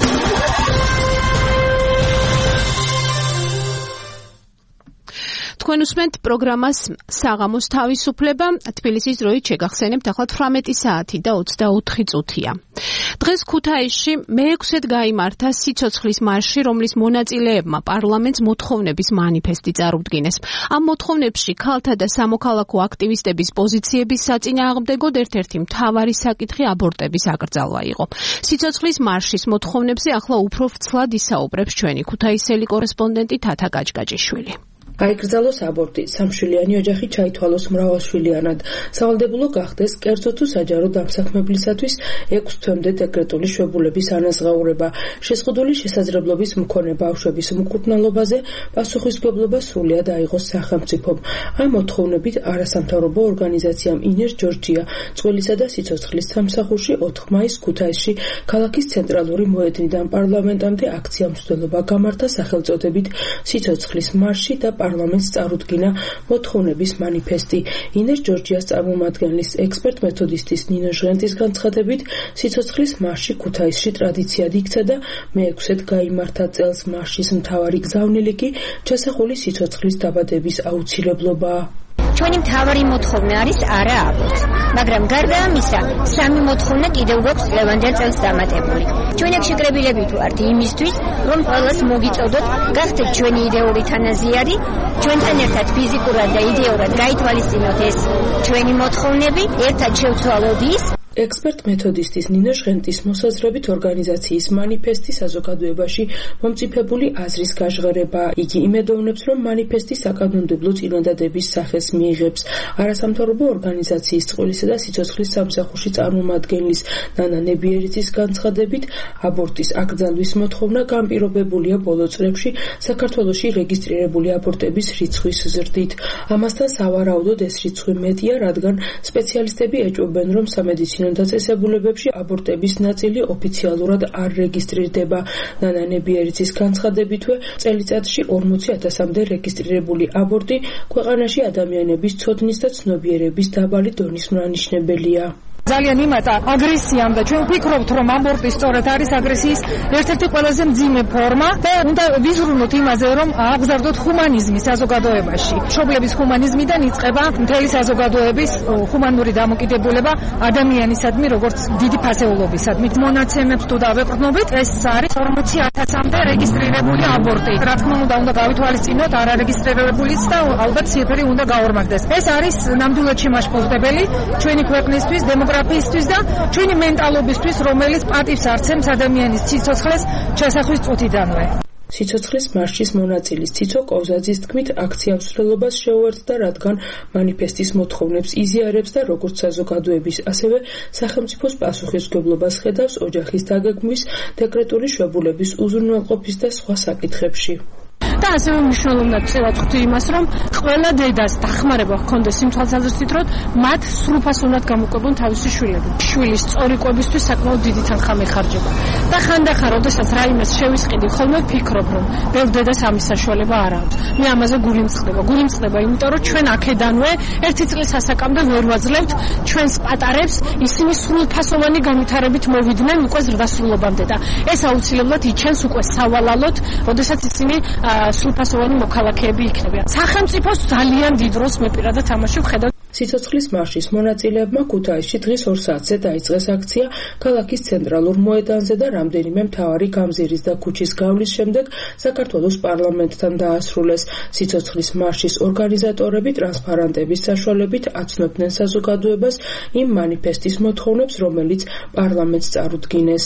B: თქვენ უსმენთ პროგრამას საღამოს თავისუფლება. თბილისის დროით შეგახსენებთ ახლა 18 საათი და 24 წუთია. დღეს ქუთაისში მე-6-ად გაიმართა სიცოცხლის მარში, რომლის მონაწილეებმა პარლამენტს მოთხოვნების მანიფესტი წარუდგინეს. ამ მოთხოვნებში ქალთა და სამოქალაქო აქტივისტების პოზიციების საწინააღმდეგოდ ერთ-ერთი მთავარი საკითხი აბორტების აკრძალვა იყო. სიცოცხლის მარშის მოთხოვნებზე ახლა უფრო ვრცლად ისაუბრებს ჩვენი ქუთაისელი კორესპონდენტი თათა გაჭგაჭიშვილი.
A: გაიგრძელოს აბორტი, სამშვილიანი ოჯახი ჩაითვალოს მრავალშვილიანად. სავალდებულო გახდეს კერძო თუ საჯარო დამსაქმებლისათვის 6 თვემდე დეკრეტული შვებულების ანაზღაურება. შეზღუდული შესაძლებლობის მქონე ბავშვების მკურნალობაზე პასუხისმგებლობა სრულად აიღოს სახელმწიფომ. ამ მოთხოვნებით არასამთავრობო ორგანიზაციამ ინერ ჯორჯია წყვილისა და სიცოცხლის სამსახურში 4 მაისს ქუთაისში ქალაქის ცენტრალური მოედნიდან პარლამენტამდე აქცია მსვლელობა გამართა სახელწოდებით სიცოცხლის მარში და პარლამენტს წარუდგინა მოთხოვნების მანიფესტი. ინერ ჯორჯიას წარმომადგენლის ექსპერტ მეთოდისტის ნინო ჟღენტის განცხადებით, სიცოცხლის მარში ქუთაისში ტრადიციად იქცა და მე-6-ად გაიმართა წელს. მარშის მთავარი გზავნილი კი ჩასახული სიცოცხლის დაბადების აუცილებლობაა.
F: ჩვენი მთავარი მოთხოვნა არის არა აბორტი, მაგრამ გარდა ამისა, სამი მოთხოვნა კიდევ გვაქვს ლევანდელ წელს დამატებული. ჩვენ აქ შეკრებილები ვართ იმისთვის, რომ ყველას მოგიწოდოთ, გახდეთ ჩვენი იდეური თანაზიარი, ჩვენთან ერთად ფიზიკურად და იდეურად გაითვალისწინოთ ეს ჩვენი მოთხოვნები, ერთად შევცვალოთ ის.
A: ექსპერტ მეთოდისტის ნინო ჟღენტის მოსაზრებით ორგანიზაციის მანიფესტი საზოგადოებაში მომწიფებული აზრის გაჟღერება. იგი იმედოვნებს, რომ მანიფესტი საკანონმდებლო წინადადების სახეს მიიღებს. არასამთავრობო ორგანიზაციის წყვილისა და სიცოცხლის სამსახურში წარმომადგენლის ნანა ნებიერიცის განცხადებით, აბორტის აკრძალვის მოთხოვნა განპირობებულია ბოლო წლებში საქართველოში რეგისტრირებული აბორტების რიცხვის ზრდით. ამასთან სავარაუდოდ ეს რიცხვი მეტია, რადგან სპეციალისტები ეჭვობენ, რომ სამედიცინო დაწესებულებებში აბორტების ნაწილი ოფიციალურად არ რეგისტრირდება. ნანა ნებიერიცის განცხადებითვე წელიწადში 40,000-მდე რეგისტრირებული აბორტი ქვეყანაში ადამიანების ცოდნის და ცნობიერების დაბალი დონის მრანიშნებელია.
S: ძალიან იმატა აგრესიამ და ჩვენ ვფიქრობთ, რომ აბორტი სწორედ არის აგრესიის ერთ-ერთი ყველაზე მძიმე ფორმა და უნდა ვიზრუნოთ იმაზე, რომ აღზარდოთ ჰუმანიზმი საზოგადოებაში. მშობლების ჰუმანიზმიდან იწყება მთელი საზოგადოების ჰუმანური დამოკიდებულება ადამიანისადმი, როგორც დიდი ფასეულობისადმი. მონაცემებს თუ დავეყრდნობით, ეს არის 40,000-მდე რეგისტრირებული აბორტი. რა თქმა უნდა გავითვალისწინოთ არარეგისტრირებულიც და ალბათ ციფრი უნდა გაორმაგდეს. ეს არის ნამდვილად შემაშფოთებელი ჩვენი ქვეყნისთვის, დემოგრაფიისთვის და ჩვენი მენტალობისთვის, რომელიც პატივს არცემს ადამიანის სიცოცხლეს ჩასახვის წუთიდანვე.
A: სიცოცხლის მარშის მონაწილის ციცო კოვზაძის თქმით, აქცია მსვლელობას შეუერთდა, რადგან მანიფესტის მოთხოვნებს იზიარებს და როგორც საზოგადოების, ასევე სახელმწიფოს პასუხისმგებლობას ხედავს ოჯახის დაგეგმვის, დეკრეტული შვებულების უზრუნველყოფის და სხვა საკითხებში.
S: და ასევე მნიშვნელოვნად წელად ხვდი იმას, რომ ყველა დედას დახმარება ჰქონდეს იმ თვალსაზრისით, რომ მათ სრულფასოვნად გამოკვებონ თავისი შვილები. შვილის სწორი კვებისთვის საკმაოდ დიდი თანხა მეხარჯება. და ხანდახან, როდესაც რაიმეს შევისყიდი, ხოლმე ვფიქრობ, რომ ბევრ დედას ამის საშუალება არ აქვს. მე ამაზე გულიმწყდება, იმიტომ რომ ჩვენ აქედანვე ერთი წლის ასაკამდე ვერ ვაძლევთ ჩვენს პატარებს, ისინი სრულფასოვანი განვითარებით მოვიდნენ უკვე ზრდასრულობამდე და ეს აუცილებლად იჩენს უკვე სავალალოდ, როდესაც ისინი სრულფასოვანი მოქალაქეები იქნებიან. სახელმწიფოს ძალიან დიდ როლს მე პირადად თამაში ვხედავ.
A: სიცოცხლის მარშის მონაწილეებმა ქუთაისში დღეს 2 საათზე დაიწყეს აქცია ქალაქის ცენტრალურ მოედანზე და რამდენიმე მთავარი გამზირის და ქუჩის გავლის შემდეგ საქართველოს პარლამენტთან დაასრულეს. სიცოცხლის მარშის ორგანიზატორები ტრანსპარანტების საშუალებით აცნობდნენ საზოგადოებას იმ მანიფესტის მოთხოვნებს, რომელიც პარლამენტს წარუდგინეს.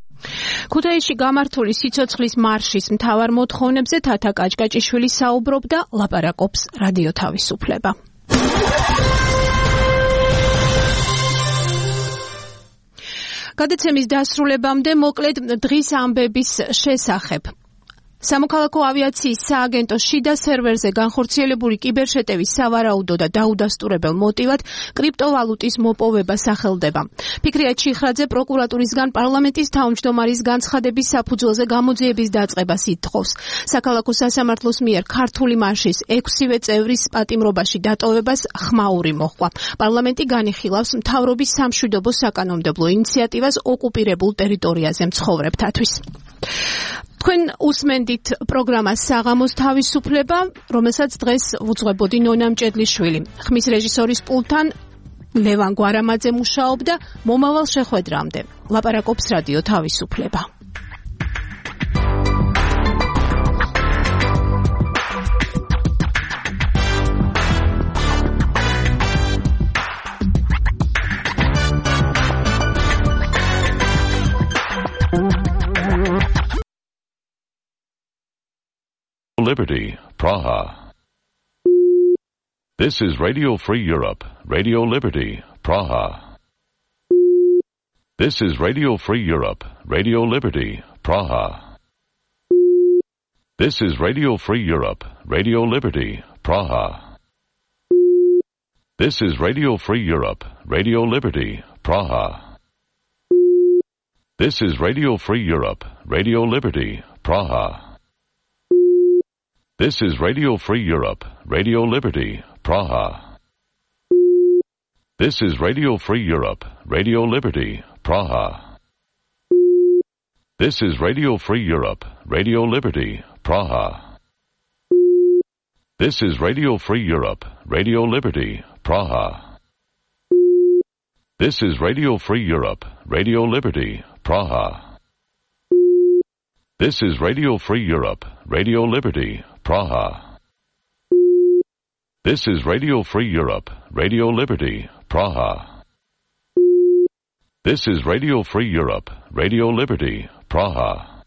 B: ქუთაისში გამართული სიცოცხლის მარშის მთავარ მოთხოვნებზე თათა გაჭგაჭიშვილი საუბრობდა, ლაპარაკობს რადიო თავისუფლება. გადაცემის დასრულებამდე მოკლედ დღის ამბების შესახებ. სამოქალაქო ავიაციის სააგენტოს შიდა სერვერზე განხორციელებული კიბერშეტევის სავარაუდო და დაუდასტურებელ მოტივად კრიპტოვალუტის მოპოვება სახელდება. ფიქრია ჩიხრაძე პროკურატურისგან პარლამენტის თავმჯდომარის განცხადების საფუძველზე გამოძიების დაწყებას ითხოვს. საქალაქო სასამართლოს მიერ ქართული მარშის 6-ვე წევრის პატიმრობაში დატოვებას ხმაური მოჰყვა. პარლამენტი განიხილავს მთავრობის სამშვიდობო საკანონმდებლო ინიციატივას ოკუპირებულ ტერიტორიაზე მცხოვრებთათვის. თქვენ უსმენდით პროგრამას საღამოს თავისუფლება, რომელსაც დღეს უძღვებოდი ნონა მჭედლიშვილი. ხმის რეჟისორის პულტთან ლევან გვარამაძე მუშაობდა. მომავალ შეხვედრამდე ლაპარაკობს რადიო თავისუფლება.
C: Liberty, Praha. This is Radio Free Europe, Radio Liberty, Praha. This is Radio Free Europe, Radio Liberty, Praha. This is Radio Free Europe, Radio Liberty, Praha. This is Radio Free Europe, Radio Liberty, Praha. This is Radio Free Europe, Radio Liberty, Praha. This is Radio Free Europe, Radio Liberty, Praha. This is Radio Free Europe, Radio Liberty, Praha. This is Radio Free Europe, Radio Liberty, Praha. This is Radio Free Europe, Radio Liberty, Praha. This is Radio Free Europe, Radio Liberty, Praha. This is Radio Free Europe, Radio Liberty, Praha. This is Radio Free Europe, Radio Liberty, Praha. This is Radio Free Europe, Radio Liberty, Praha.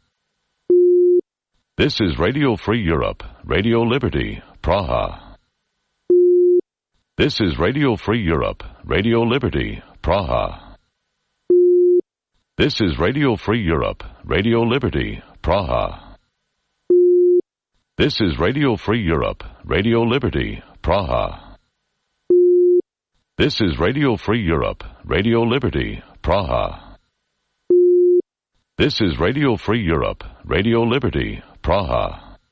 C: This is Radio Free Europe, Radio Liberty, Praha. This is Radio Free Europe, Radio Liberty, Praha. This is Radio Free Europe, Radio Liberty, Praha. This is Radio Free Europe, Radio Liberty, Praha. This is Radio Free Europe, Radio Liberty, Praha. This is Radio Free Europe, Radio Liberty, Praha.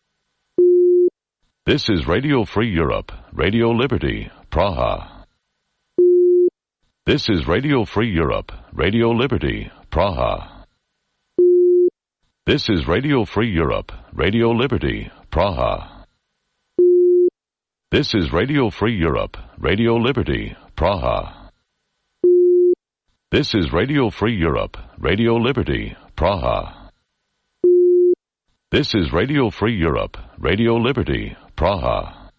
C: This is Radio Free Europe, Radio Liberty, Praha. This is Radio Free Europe, Radio Liberty, Praha. This is Radio Free Europe, Radio Liberty, Praha. This is Radio Free Europe, Radio Liberty, Praha. This is Radio Free Europe, Radio Liberty, Praha. This is Radio Free Europe, Radio Liberty, Praha.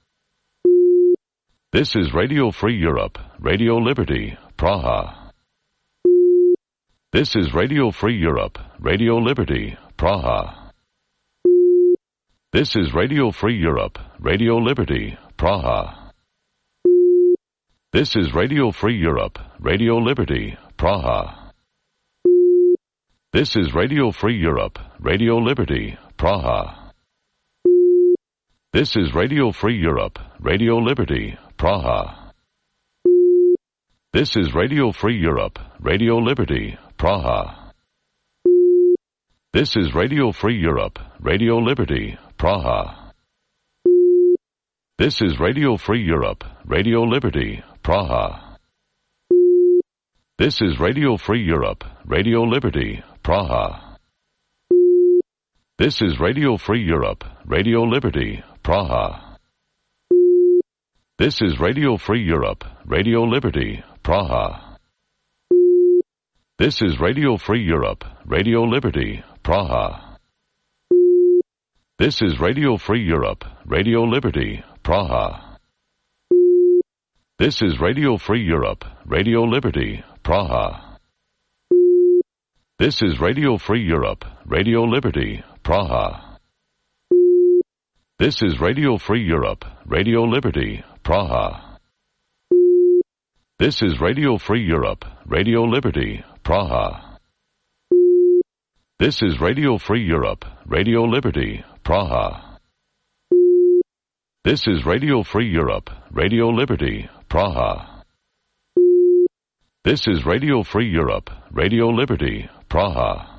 C: This is Radio Free Europe, Radio Liberty, Praha. This is Radio Free Europe, Radio Liberty, Praha. This is Radio Free Europe, Radio Liberty, Praha. This is Radio Free Europe, Radio Liberty, Praha. This is Radio Free Europe, Radio Liberty, Praha. This is Radio Free Europe, Radio Liberty, Praha. This is Radio Free Europe, Radio Liberty, Praha. This is Radio Free Europe, Radio Liberty, Praha. This is Radio Free Europe, Radio Liberty, Praha. This is Radio Free Europe, Radio Liberty, Praha. This is Radio Free Europe, Radio Liberty, Praha. This is Radio Free Europe, Radio Liberty, Praha. This is Radio Free Europe, Radio Liberty, Praha. This is Radio Free Europe, Radio Liberty, Praha. This is Radio Free Europe, Radio Liberty, Praha. This is Radio Free Europe, Radio Liberty, Praha. This is Radio Free Europe, Radio Liberty, Praha. This is Radio Free Europe, Radio Liberty, Praha. This is Radio Free Europe, Radio Liberty, Praha. This is Radio Free Europe, Radio Liberty, Praha. This is Radio Free Europe, Radio Liberty, Praha.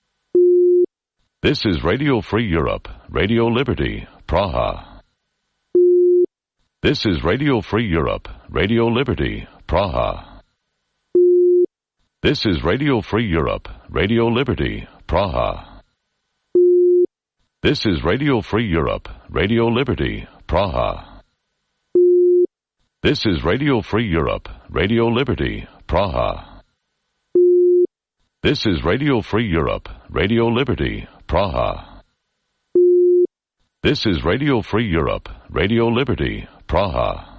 C: This is Radio Free Europe, Radio Liberty, Praha. This is Radio Free Europe, Radio Liberty, Praha. This is Radio Free Europe, Radio Liberty, Praha. This is Radio Free Europe, Radio Liberty, Praha. This is Radio Free Europe, Radio Liberty, Praha. This is Radio Free Europe, Radio Liberty, Praha. This is Radio Free Europe, Radio Liberty, Praha.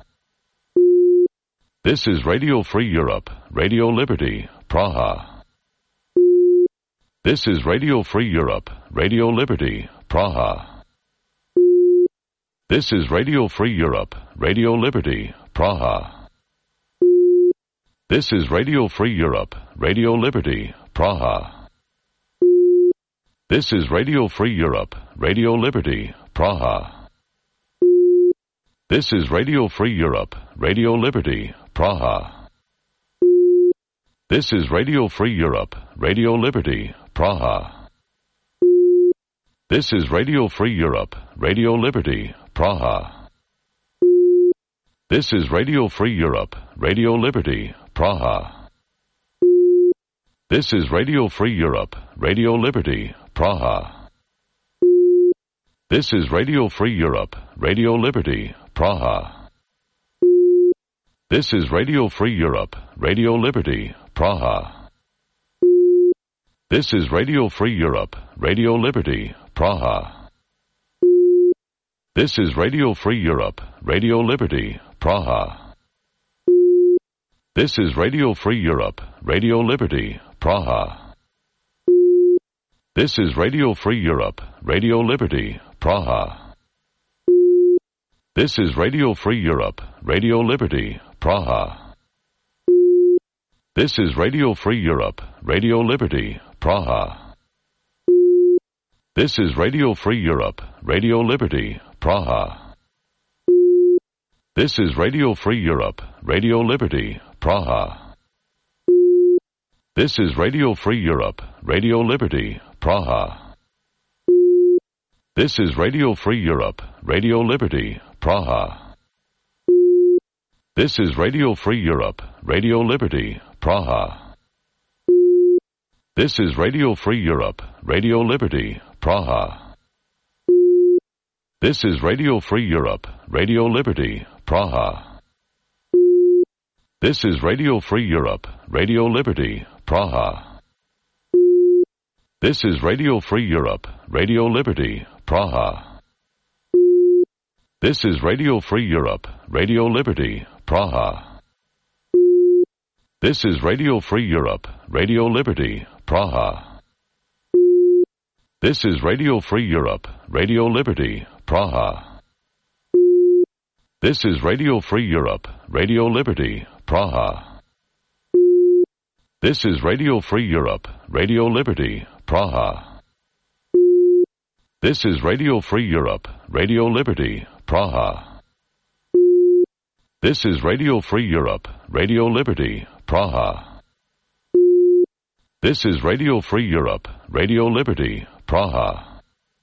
C: This is Radio Free Europe, Radio Liberty, Praha. This is Radio Free Europe, Radio Liberty, Praha. This is Radio Free Europe, Radio Liberty, Praha. This is Radio Free Europe, Radio Liberty, Praha. This is Radio Free Europe, Radio Liberty, Praha. This is Radio Free Europe, Radio Liberty, Praha. This is Radio Free Europe, Radio Liberty, Praha. This is Radio Free Europe, Radio Liberty, Praha. This is Radio Free Europe, Radio Liberty, Praha. This is Radio Free Europe, Radio Liberty, Praha. This is Radio Free Europe, Radio Liberty, Praha. This is Radio Free Europe, Radio Liberty, Praha. This is Radio Free Europe, Radio Liberty, Praha. This is Radio Free Europe, Radio Liberty, Praha. This is Radio Free Europe, Radio Liberty, Praha. This is Radio Free Europe, Radio Liberty, Praha. This is Radio Free Europe, Radio Liberty, Praha. This is Radio Free Europe, Radio Liberty, Praha. This is Radio Free Europe, Radio Liberty, Praha. This is Radio Free Europe, Radio Liberty, Praha. This is Radio Free Europe, Radio Liberty, Praha. This is Radio Free Europe, Radio Liberty, Praha. This is Radio Free Europe, Radio Liberty, Praha. This is Radio Free Europe, Radio Liberty, Praha. This is Radio Free Europe, Radio Liberty, Praha. This is Radio Free Europe, Radio Liberty, Praha. This is Radio Free Europe, Radio Liberty, Praha. This is Radio Free Europe, Radio Liberty, Praha. This is Radio Free Europe, Radio Liberty, Praha. This is Radio Free Europe, Radio Liberty, Praha. This is Radio Free Europe, Radio Liberty, Praha. This is Radio Free Europe, Radio Liberty, Praha. This is Radio Free Europe, Radio Liberty, Praha. This is Radio Free Europe, Radio Liberty, Praha. This is Radio Free Europe, Radio Liberty, Praha.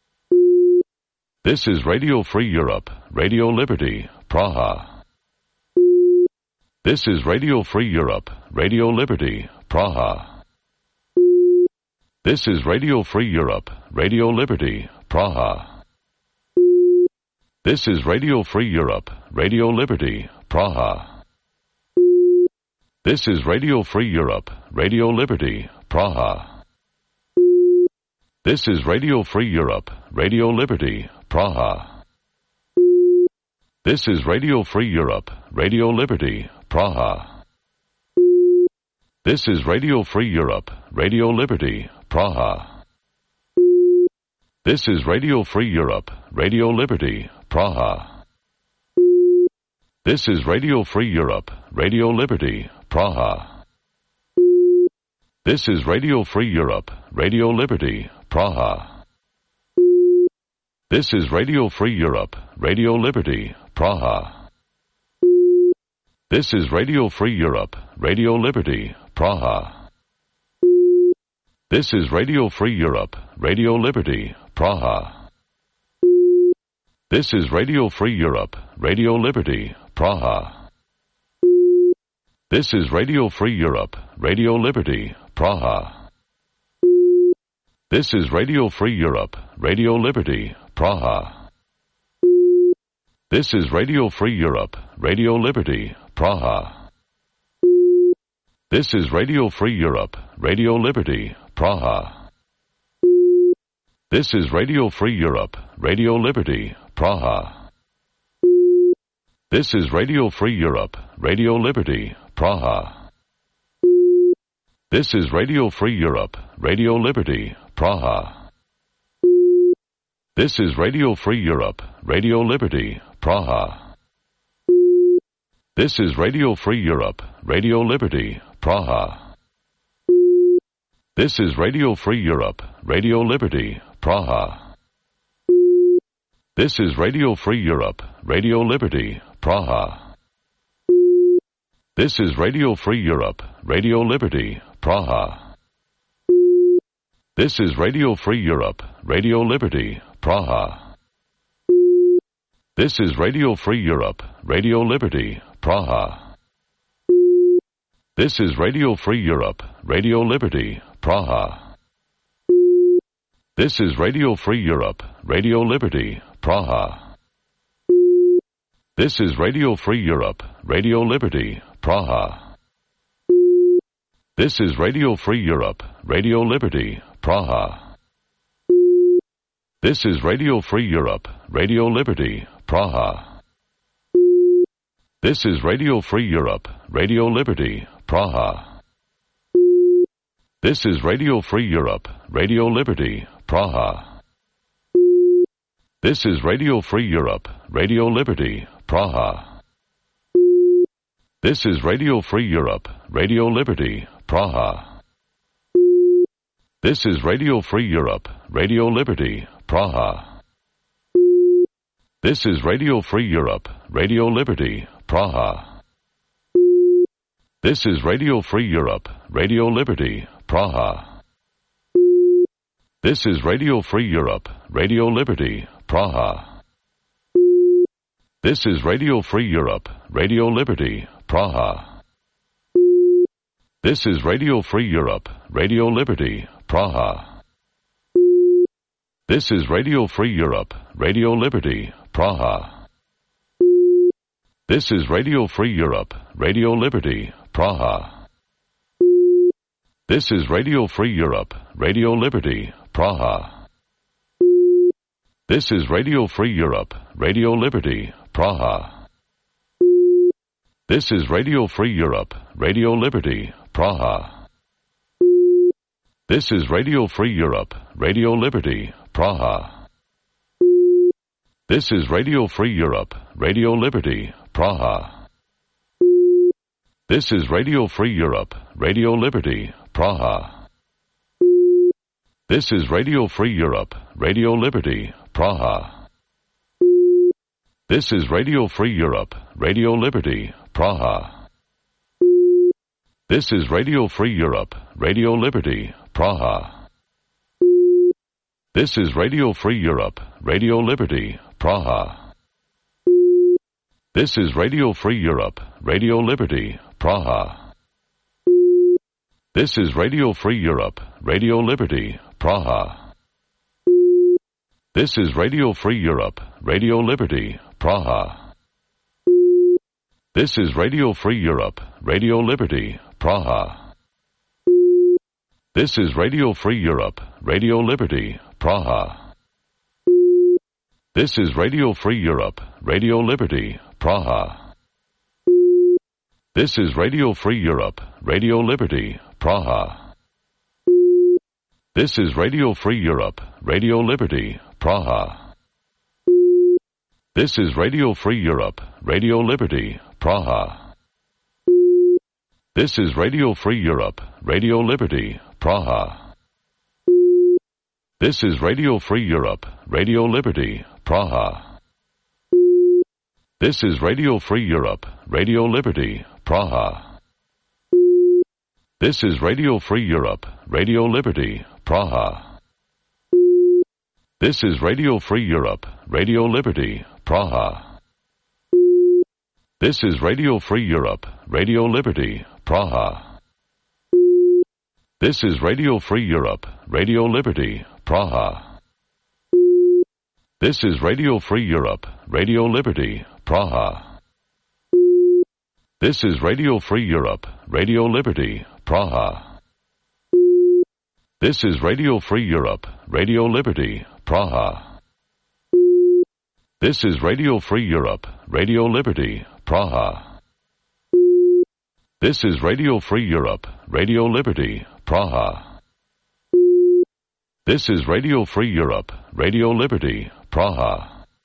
C: This is Radio Free Europe, Radio Liberty, Praha. This is Radio Free Europe, Radio Liberty, Praha. This is Radio Free Europe, Radio Liberty, Praha. This is Radio Free Europe, Radio Liberty, Praha. This is Radio Free Europe, Radio Liberty, Praha. This is Radio Free Europe, Radio Liberty, Praha. This is Radio Free Europe, Radio Liberty, Praha. This is Radio Free Europe, Radio Liberty, Praha. This is Radio Free Europe, Radio Liberty, Praha. This is Radio Free Europe, Radio Liberty, Praha. This is Radio Free Europe, Radio Liberty, Praha. This is Radio Free Europe, Radio Liberty, Praha. This is Radio Free Europe, Radio Liberty, Praha. This is Radio Free Europe, Radio Liberty, Praha. This is Radio Free Europe, Radio Liberty, Praha. This is Radio Free Europe, Radio Liberty, Praha. This is Radio Free Europe, Radio Liberty, Praha. This is Radio Free Europe, Radio Liberty, Praha. This is Radio Free Europe, Radio Liberty, Praha. This is Radio Free Europe, Radio Liberty, Praha. This is Radio Free Europe, Radio Liberty, Praha. This is Radio Free Europe, Radio Liberty, Praha. This is Radio Free Europe, Radio Liberty, Praha. This is Radio Free Europe, Radio Liberty, Praha. This is Radio Free Europe, Radio Liberty, Praha. This is Radio Free Europe, Radio Liberty, Praha. This is Radio Free Europe, Radio Liberty, Praha. This is Radio Free Europe, Radio Liberty, Praha. This is Radio Free Europe, Radio Liberty, Praha. This is Radio Free Europe, Radio Liberty, Praha. This is Radio Free Europe, Radio Liberty, Praha. This is Radio Free Europe, Radio Liberty, Praha. This is Radio Free Europe, Radio Liberty, Praha. This is Radio Free Europe, Radio Liberty, Praha. This is Radio Free Europe, Radio Liberty, Praha. This is Radio Free Europe, Radio Liberty, Praha. This is Radio Free Europe, Radio Liberty, Praha. This is Radio Free Europe, Radio Liberty, Praha. This is Radio Free Europe, Radio Liberty, Praha. This is Radio Free Europe, Radio Liberty, Praha. This is Radio Free Europe, Radio Liberty, Praha. This is Radio Free Europe, Radio Liberty, Praha. This is Radio Free Europe, Radio Liberty, Praha. This is Radio Free Europe, Radio Liberty, Praha. This is Radio Free Europe, Radio Liberty, Praha. This is Radio Free Europe, Radio Liberty, Praha. This is Radio Free Europe, Radio Liberty, Praha. This is Radio Free Europe, Radio Liberty, Praha. This is Radio Free Europe, Radio Liberty, Praha. This is Radio Free Europe, Radio Liberty, Praha. This is Radio Free Europe, Radio Liberty, Praha. This is Radio Free Europe, Radio Liberty, Praha. This is Radio Free Europe, Radio Liberty, Praha. This is Radio Free Europe, Radio Liberty, Praha. This is Radio Free Europe, Radio Liberty, Praha. This is Radio Free Europe, Radio Liberty, Praha. This is Radio Free Europe, Radio Liberty, Praha. This is Radio Free Europe, Radio Liberty, Praha. This is Radio Free Europe, Radio Liberty, Praha. This is Radio Free Europe, Radio Liberty, Praha. This is Radio Free Europe, Radio Liberty, Praha. This is Radio Free Europe, Radio Liberty, Praha. This is Radio Free Europe, Radio Liberty, Praha. This is Radio Free Europe, Radio Liberty, Praha. This is Radio Free Europe, Radio Liberty, Praha. This is Radio Free Europe, Radio Liberty, Praha. This is Radio Free Europe, Radio Liberty, Praha. This is Radio Free Europe, Radio Liberty, Praha. This is Radio Free Europe, Radio Liberty, Praha. This is Radio Free Europe, Radio Liberty, Praha. This is Radio Free Europe, Radio Liberty, Praha. This is Radio Free Europe, Radio Liberty, Praha. This is Radio Free Europe, Radio Liberty, Praha. This is Radio Free Europe, Radio Liberty, Praha. This is Radio Free Europe, Radio Liberty, Praha. This is Radio Free Europe, Radio Liberty, Praha. This is Radio Free Europe, Radio Liberty, Praha. This is Radio Free Europe, Radio Liberty, Praha.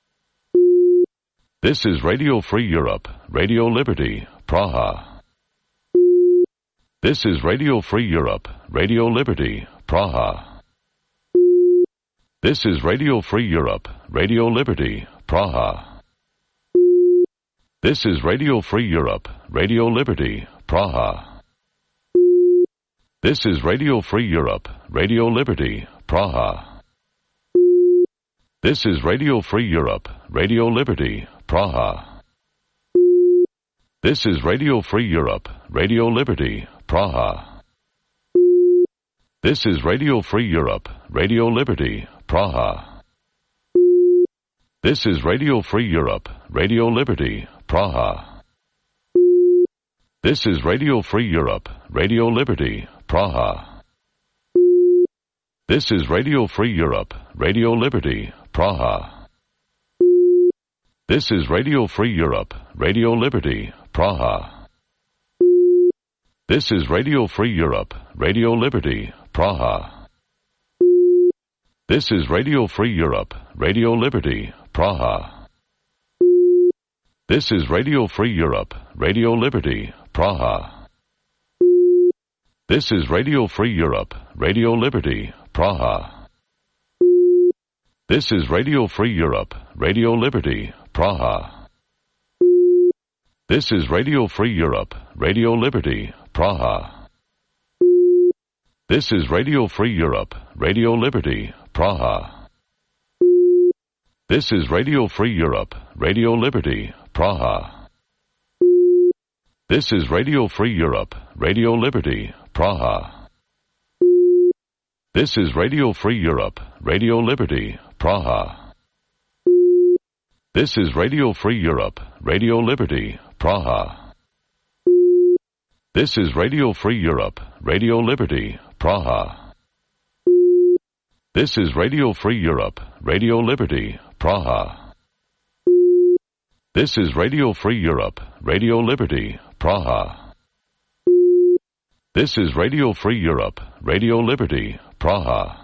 C: This is Radio Free Europe, Radio Liberty, Praha. This is Radio Free Europe, Radio Liberty, Praha. This is Radio Free Europe, Radio Liberty, Praha. This is Radio Free Europe, Radio Liberty, Praha. This is Radio Free Europe, Radio Liberty, Praha. This is Radio Free Europe, Radio Liberty, Praha. This is Radio Free Europe, Radio Liberty, Praha. This is Radio Free Europe, Radio Liberty, Praha. This is Radio Free Europe, Radio Liberty, Praha. This is Radio Free Europe, Radio Liberty, Praha. This is Radio Free Europe, Radio Liberty, Praha. This is Radio Free Europe, Radio Liberty, Praha. This is Radio Free Europe, Radio Liberty, Praha. This is Radio Free Europe, Radio Liberty, Praha. This is Radio Free Europe, Radio Liberty, Praha. This is Radio Free Europe, Radio Liberty, Praha. This is Radio Free Europe, Radio Liberty, Praha. This is Radio Free Europe, Radio Liberty, Praha. This is Radio Free Europe, Radio Liberty, Praha. This is Radio Free Europe, Radio Liberty, Praha. This is Radio Free Europe, Radio Liberty, Praha. This is Radio Free Europe, Radio Liberty, Praha. This is Radio Free Europe, Radio Liberty, Praha. This is Radio Free Europe, Radio Liberty, Praha. This is Radio Free Europe, Radio Liberty, Praha. This is Radio Free Europe, Radio Liberty, Praha. This is Radio Free Europe, Radio Liberty, Praha.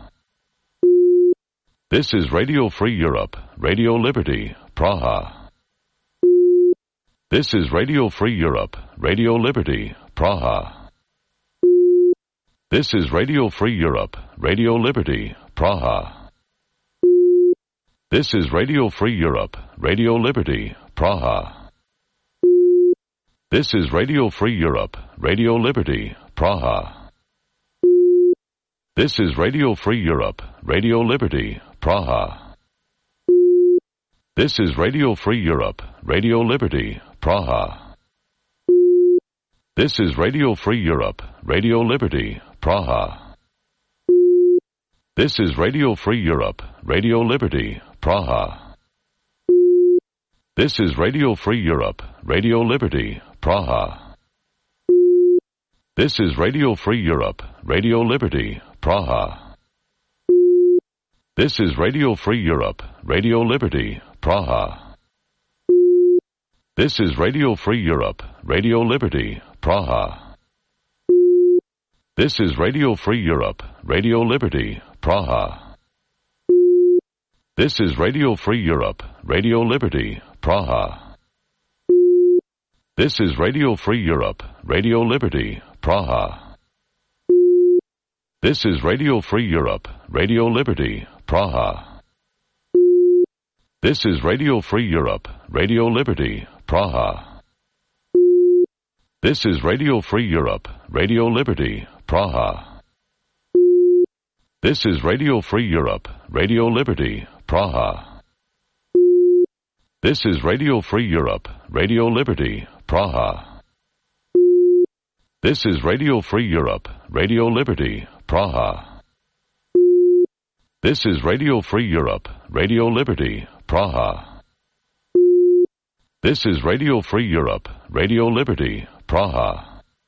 C: This is Radio Free Europe, Radio Liberty, Praha. This is Radio Free Europe, Radio Liberty, Praha. This is Radio Free Europe, Radio Liberty, Praha. This is Radio Free Europe, Radio Liberty, Praha. This is Radio Free Europe, Radio Liberty, Praha. This is Radio Free Europe, Radio Liberty, Praha. This is Radio Free Europe, Radio Liberty, Praha. This is Radio Free Europe, Radio Liberty, Praha. This is Radio Free Europe, Radio Liberty, Praha. This is Radio Free Europe, Radio Liberty, Praha. This is Radio Free Europe, Radio Liberty, Praha. This is Radio Free Europe, Radio Liberty, Praha. This is Radio Free Europe, Radio Liberty, Praha. This is Radio Free Europe, Radio Liberty, Praha. This is Radio Free Europe, Radio Liberty, Praha. This is Radio Free Europe, Radio Liberty, Praha. This is Radio Free Europe, Radio Liberty, Praha. This is Radio Free Europe, Radio Liberty, Praha. This is Radio Free Europe, Radio Liberty, Praha. This is Radio Free Europe, Radio Liberty, Praha. This is Radio Free Europe, Radio Liberty, Praha. This is Radio Free Europe, Radio Liberty, Praha. This is Radio Free Europe, Radio Liberty, Praha. This is Radio Free Europe, Radio Liberty, Praha.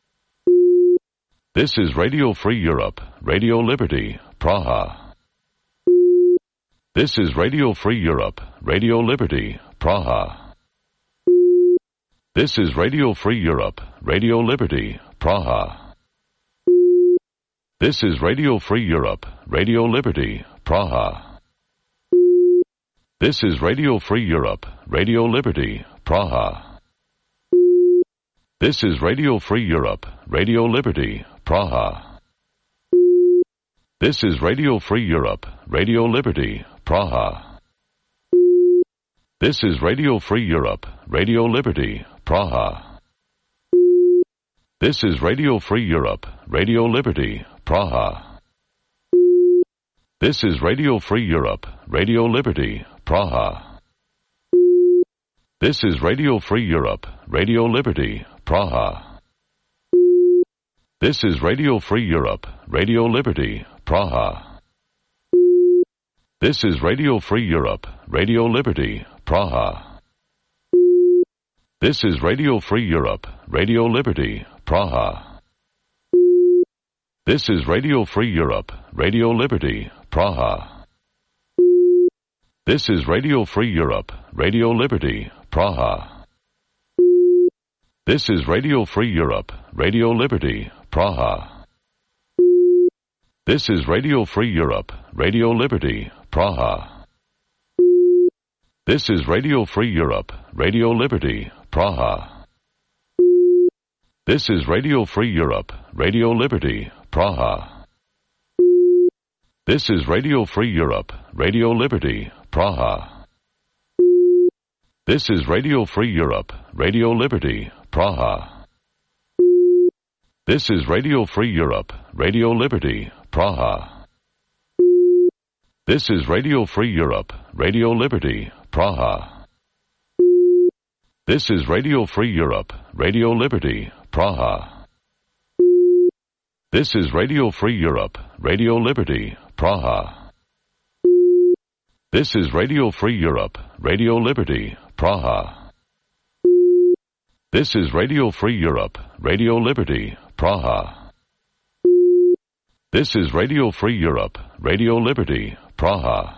C: This is Radio Free Europe, Radio Liberty, Praha. This is Radio Free Europe, Radio Liberty, Praha. This is Radio Free Europe, Radio Liberty, Praha. This is Radio Free Europe, Radio Liberty, Praha. This is Radio Free Europe, Radio Liberty, Praha. This is Radio Free Europe, Radio Liberty, Praha. This is Radio Free Europe, Radio Liberty, Praha. This is Radio Free Europe, Radio Liberty, Praha. This is Radio Free Europe, Radio Liberty, Praha. This is Radio Free Europe, Radio Liberty, Praha. This is Radio Free Europe, Radio Liberty, Praha. This is Radio Free Europe, Radio Liberty, Praha. This is Radio Free Europe, Radio Liberty, Praha. This is Radio Free Europe, Radio Liberty, Praha. This is Radio Free Europe, Radio Liberty, Praha. This is Radio Free Europe, Radio Liberty, Praha. This is Radio Free Europe, Radio Liberty, Praha. This is Radio Free Europe, Radio Liberty, Praha. This is Radio Free Europe, Radio Liberty, Praha. This is Radio Free Europe, Radio Liberty, Praha. This is Radio Free Europe, Radio Liberty, Praha. This is Radio Free Europe, Radio Liberty, Praha. This is Radio Free Europe, Radio Liberty, Praha. This is Radio Free Europe, Radio Liberty, Praha. This is Radio Free Europe, Radio Liberty, Praha. This is Radio Free Europe, Radio Liberty, Praha. This is Radio Free Europe, Radio Liberty, Praha. This is Radio Free Europe, Radio Liberty, Praha. This is Radio Free Europe, Radio Liberty, Praha.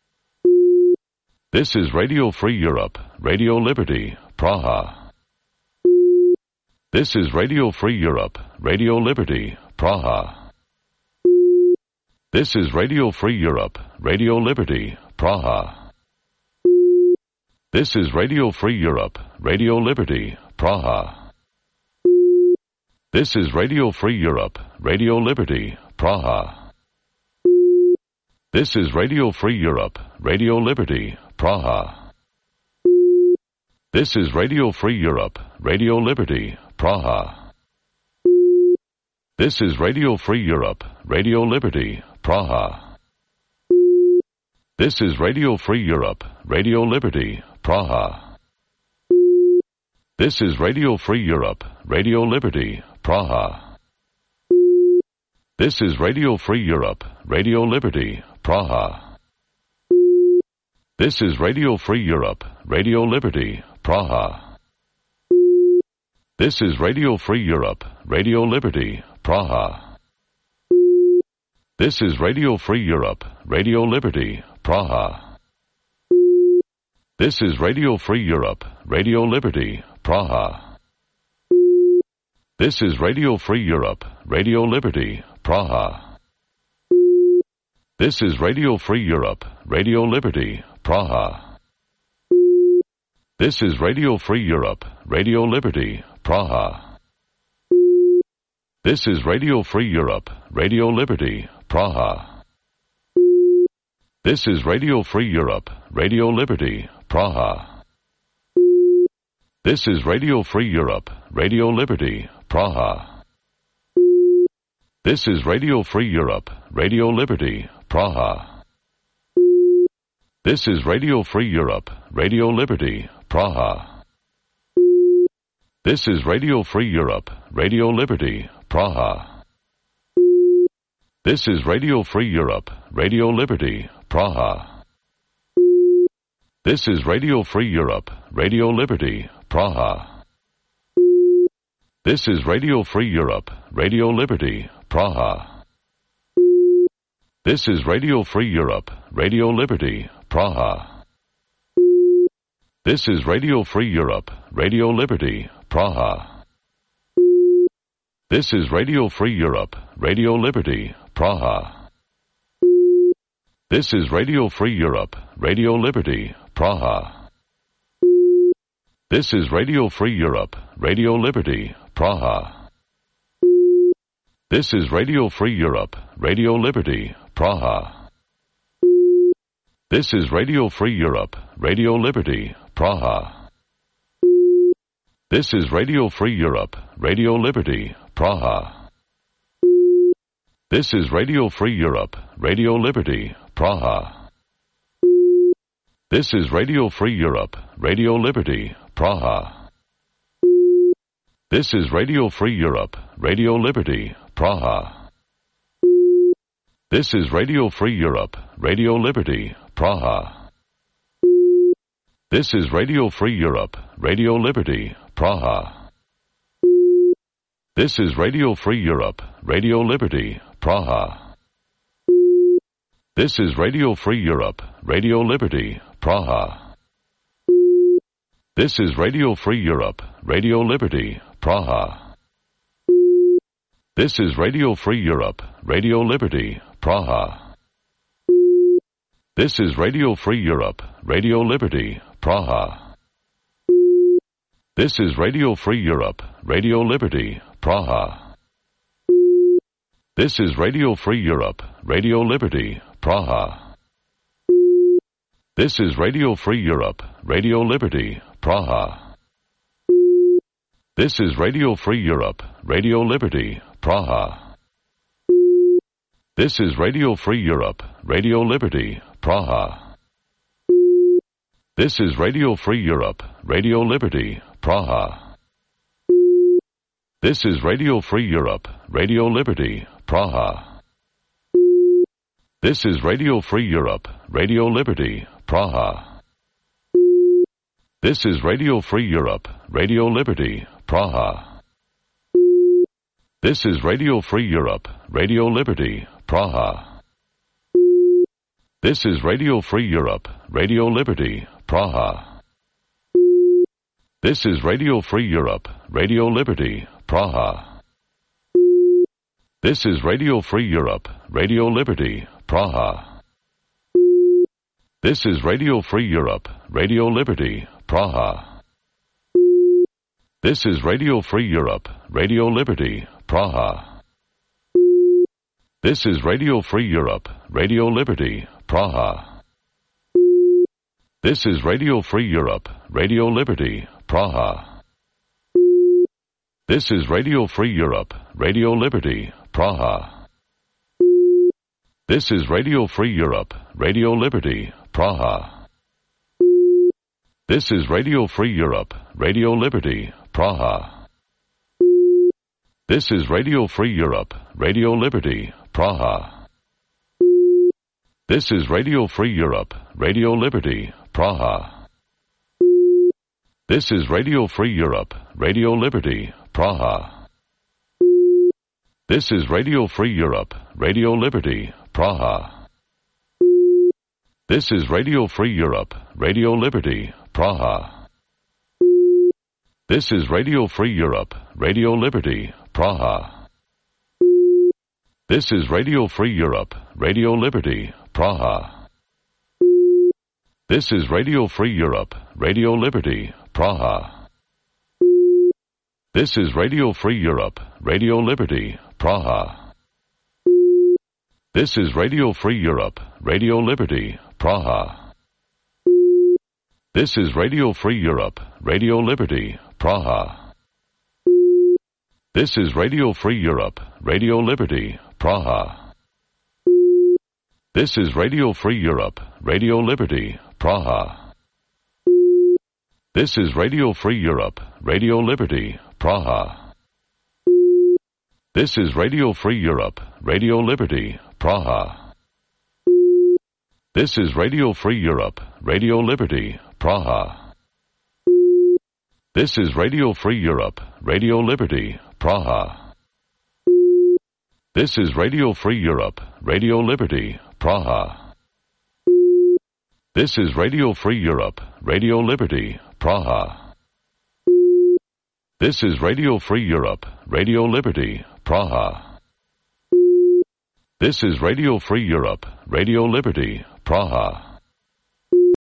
C: This is Radio Free Europe, Radio Liberty, Praha. This is Radio Free Europe, Radio Liberty, Praha. This is Radio Free Europe, Radio Liberty, Praha. This is Radio Free Europe, Radio Liberty, Praha. This is Radio Free Europe, Radio Liberty, Praha. This is Radio Free Europe, Radio Liberty, Praha. This is Radio Free Europe, Radio Liberty, Praha. This is Radio Free Europe, Radio Liberty, Praha. This is Radio Free Europe, Radio Liberty, Praha. This is Radio Free Europe, Radio Liberty, Praha. This is Radio Free Europe, Radio Liberty, Praha. This is Radio Free Europe, Radio Liberty, Praha. This is Radio Free Europe, Radio Liberty, Praha. This is Radio Free Europe, Radio Liberty, Praha. This is Radio Free Europe, Radio Liberty, Praha. This is Radio Free Europe, Radio Liberty, Praha. This is Radio Free Europe, Radio Liberty, Praha. This is Radio Free Europe, Radio Liberty, Praha. This is Radio Free Europe, Radio Liberty, Praha. This is Radio Free Europe, Radio Liberty, Praha. This is Radio Free Europe, Radio Liberty, Praha. This is Radio Free Europe, Radio Liberty, Praha. This is Radio Free Europe, Radio Liberty, Praha. This is Radio Free Europe, Radio Liberty, Praha. This is Radio Free Europe, Radio Liberty, Praha. This is Radio Free Europe, Radio Liberty, Praha. This is Radio Free Europe, Radio Liberty, Praha. This is Radio Free Europe, Radio Liberty, Praha. This is Radio Free Europe, Radio Liberty, Praha. This is Radio Free Europe, Radio Liberty, Praha. This is Radio Free Europe, Radio Liberty, Praha. This is Radio Free Europe, Radio Liberty, Praha. This is Radio Free Europe, Radio Liberty, Praha. This is Radio Free Europe, Radio Liberty, Praha. This is Radio Free Europe, Radio Liberty, Praha. This is Radio Free Europe, Radio Liberty, Praha. This is Radio Free Europe, Radio Liberty, Praha. This is Radio Free Europe, Radio Liberty, Praha. This is Radio Free Europe, Radio Liberty, Praha. This is Radio Free Europe, Radio Liberty, Praha. This is Radio Free Europe, Radio Liberty, Praha. This is Radio Free Europe, Radio Liberty, Praha. This is Radio Free Europe, Radio Liberty, Praha. This is Radio Free Europe, Radio Liberty, Praha. This is Radio Free Europe, Radio Liberty, Praha. This is Radio Free Europe, Radio Liberty, Praha. This is Radio Free Europe, Radio Liberty, Praha. This is Radio Free Europe, Radio Liberty, Praha. This is Radio Free Europe, Radio Liberty, Praha. This is Radio Free Europe, Radio Liberty, Praha. This is Radio Free Europe, Radio Liberty, Praha. This is Radio Free Europe, Radio Liberty, Praha. This is Radio Free Europe, Radio Liberty, Praha. This is Radio Free Europe, Radio Liberty, Praha. This is Radio Free Europe, Radio Liberty, Praha. This is Radio Free Europe, Radio Liberty, Praha. This is Radio Free Europe, Radio Liberty, Praha. This is Radio Free Europe, Radio Liberty, Praha. This is Radio Free Europe, Radio Liberty, Praha. This is Radio Free Europe, Radio Liberty, Praha. This is Radio Free Europe, Radio Liberty, Praha. This is Radio Free Europe, Radio Liberty, Praha. This is Radio Free Europe, Radio Liberty, Praha. This is Radio Free Europe, Radio Liberty, Praha. This is Radio Free Europe, Radio Liberty, Praha. This is Radio Free Europe, Radio Liberty, Praha. This is Radio Free Europe, Radio Liberty, Praha. This is Radio Free Europe, Radio Liberty, Praha. This is Radio Free Europe, Radio Liberty, Praha. This is Radio Free Europe, Radio Liberty, Praha. This is Radio Free Europe, Radio Liberty, Praha. This is Radio Free Europe, Radio Liberty, Praha. This is Radio Free Europe, Radio Liberty, Praha. This is Radio Free Europe, Radio Liberty, Praha. This is Radio Free Europe, Radio Liberty, Praha. This is Radio Free Europe, Radio Liberty, Praha. This is Radio Free Europe, Radio Liberty, Praha. This is Radio Free Europe, Radio Liberty, Praha. This is Radio Free Europe, Radio Liberty, Praha. This is Radio Free Europe, Radio Liberty, Praha. This is Radio Free Europe, Radio Liberty, Praha. This is Radio Free Europe, Radio Liberty, Praha. This is Radio Free Europe, Radio Liberty, Praha. This is Radio Free Europe, Radio Liberty, Praha. This is Radio Free Europe, Radio Liberty, Praha. This is Radio Free Europe, Radio Liberty, Praha.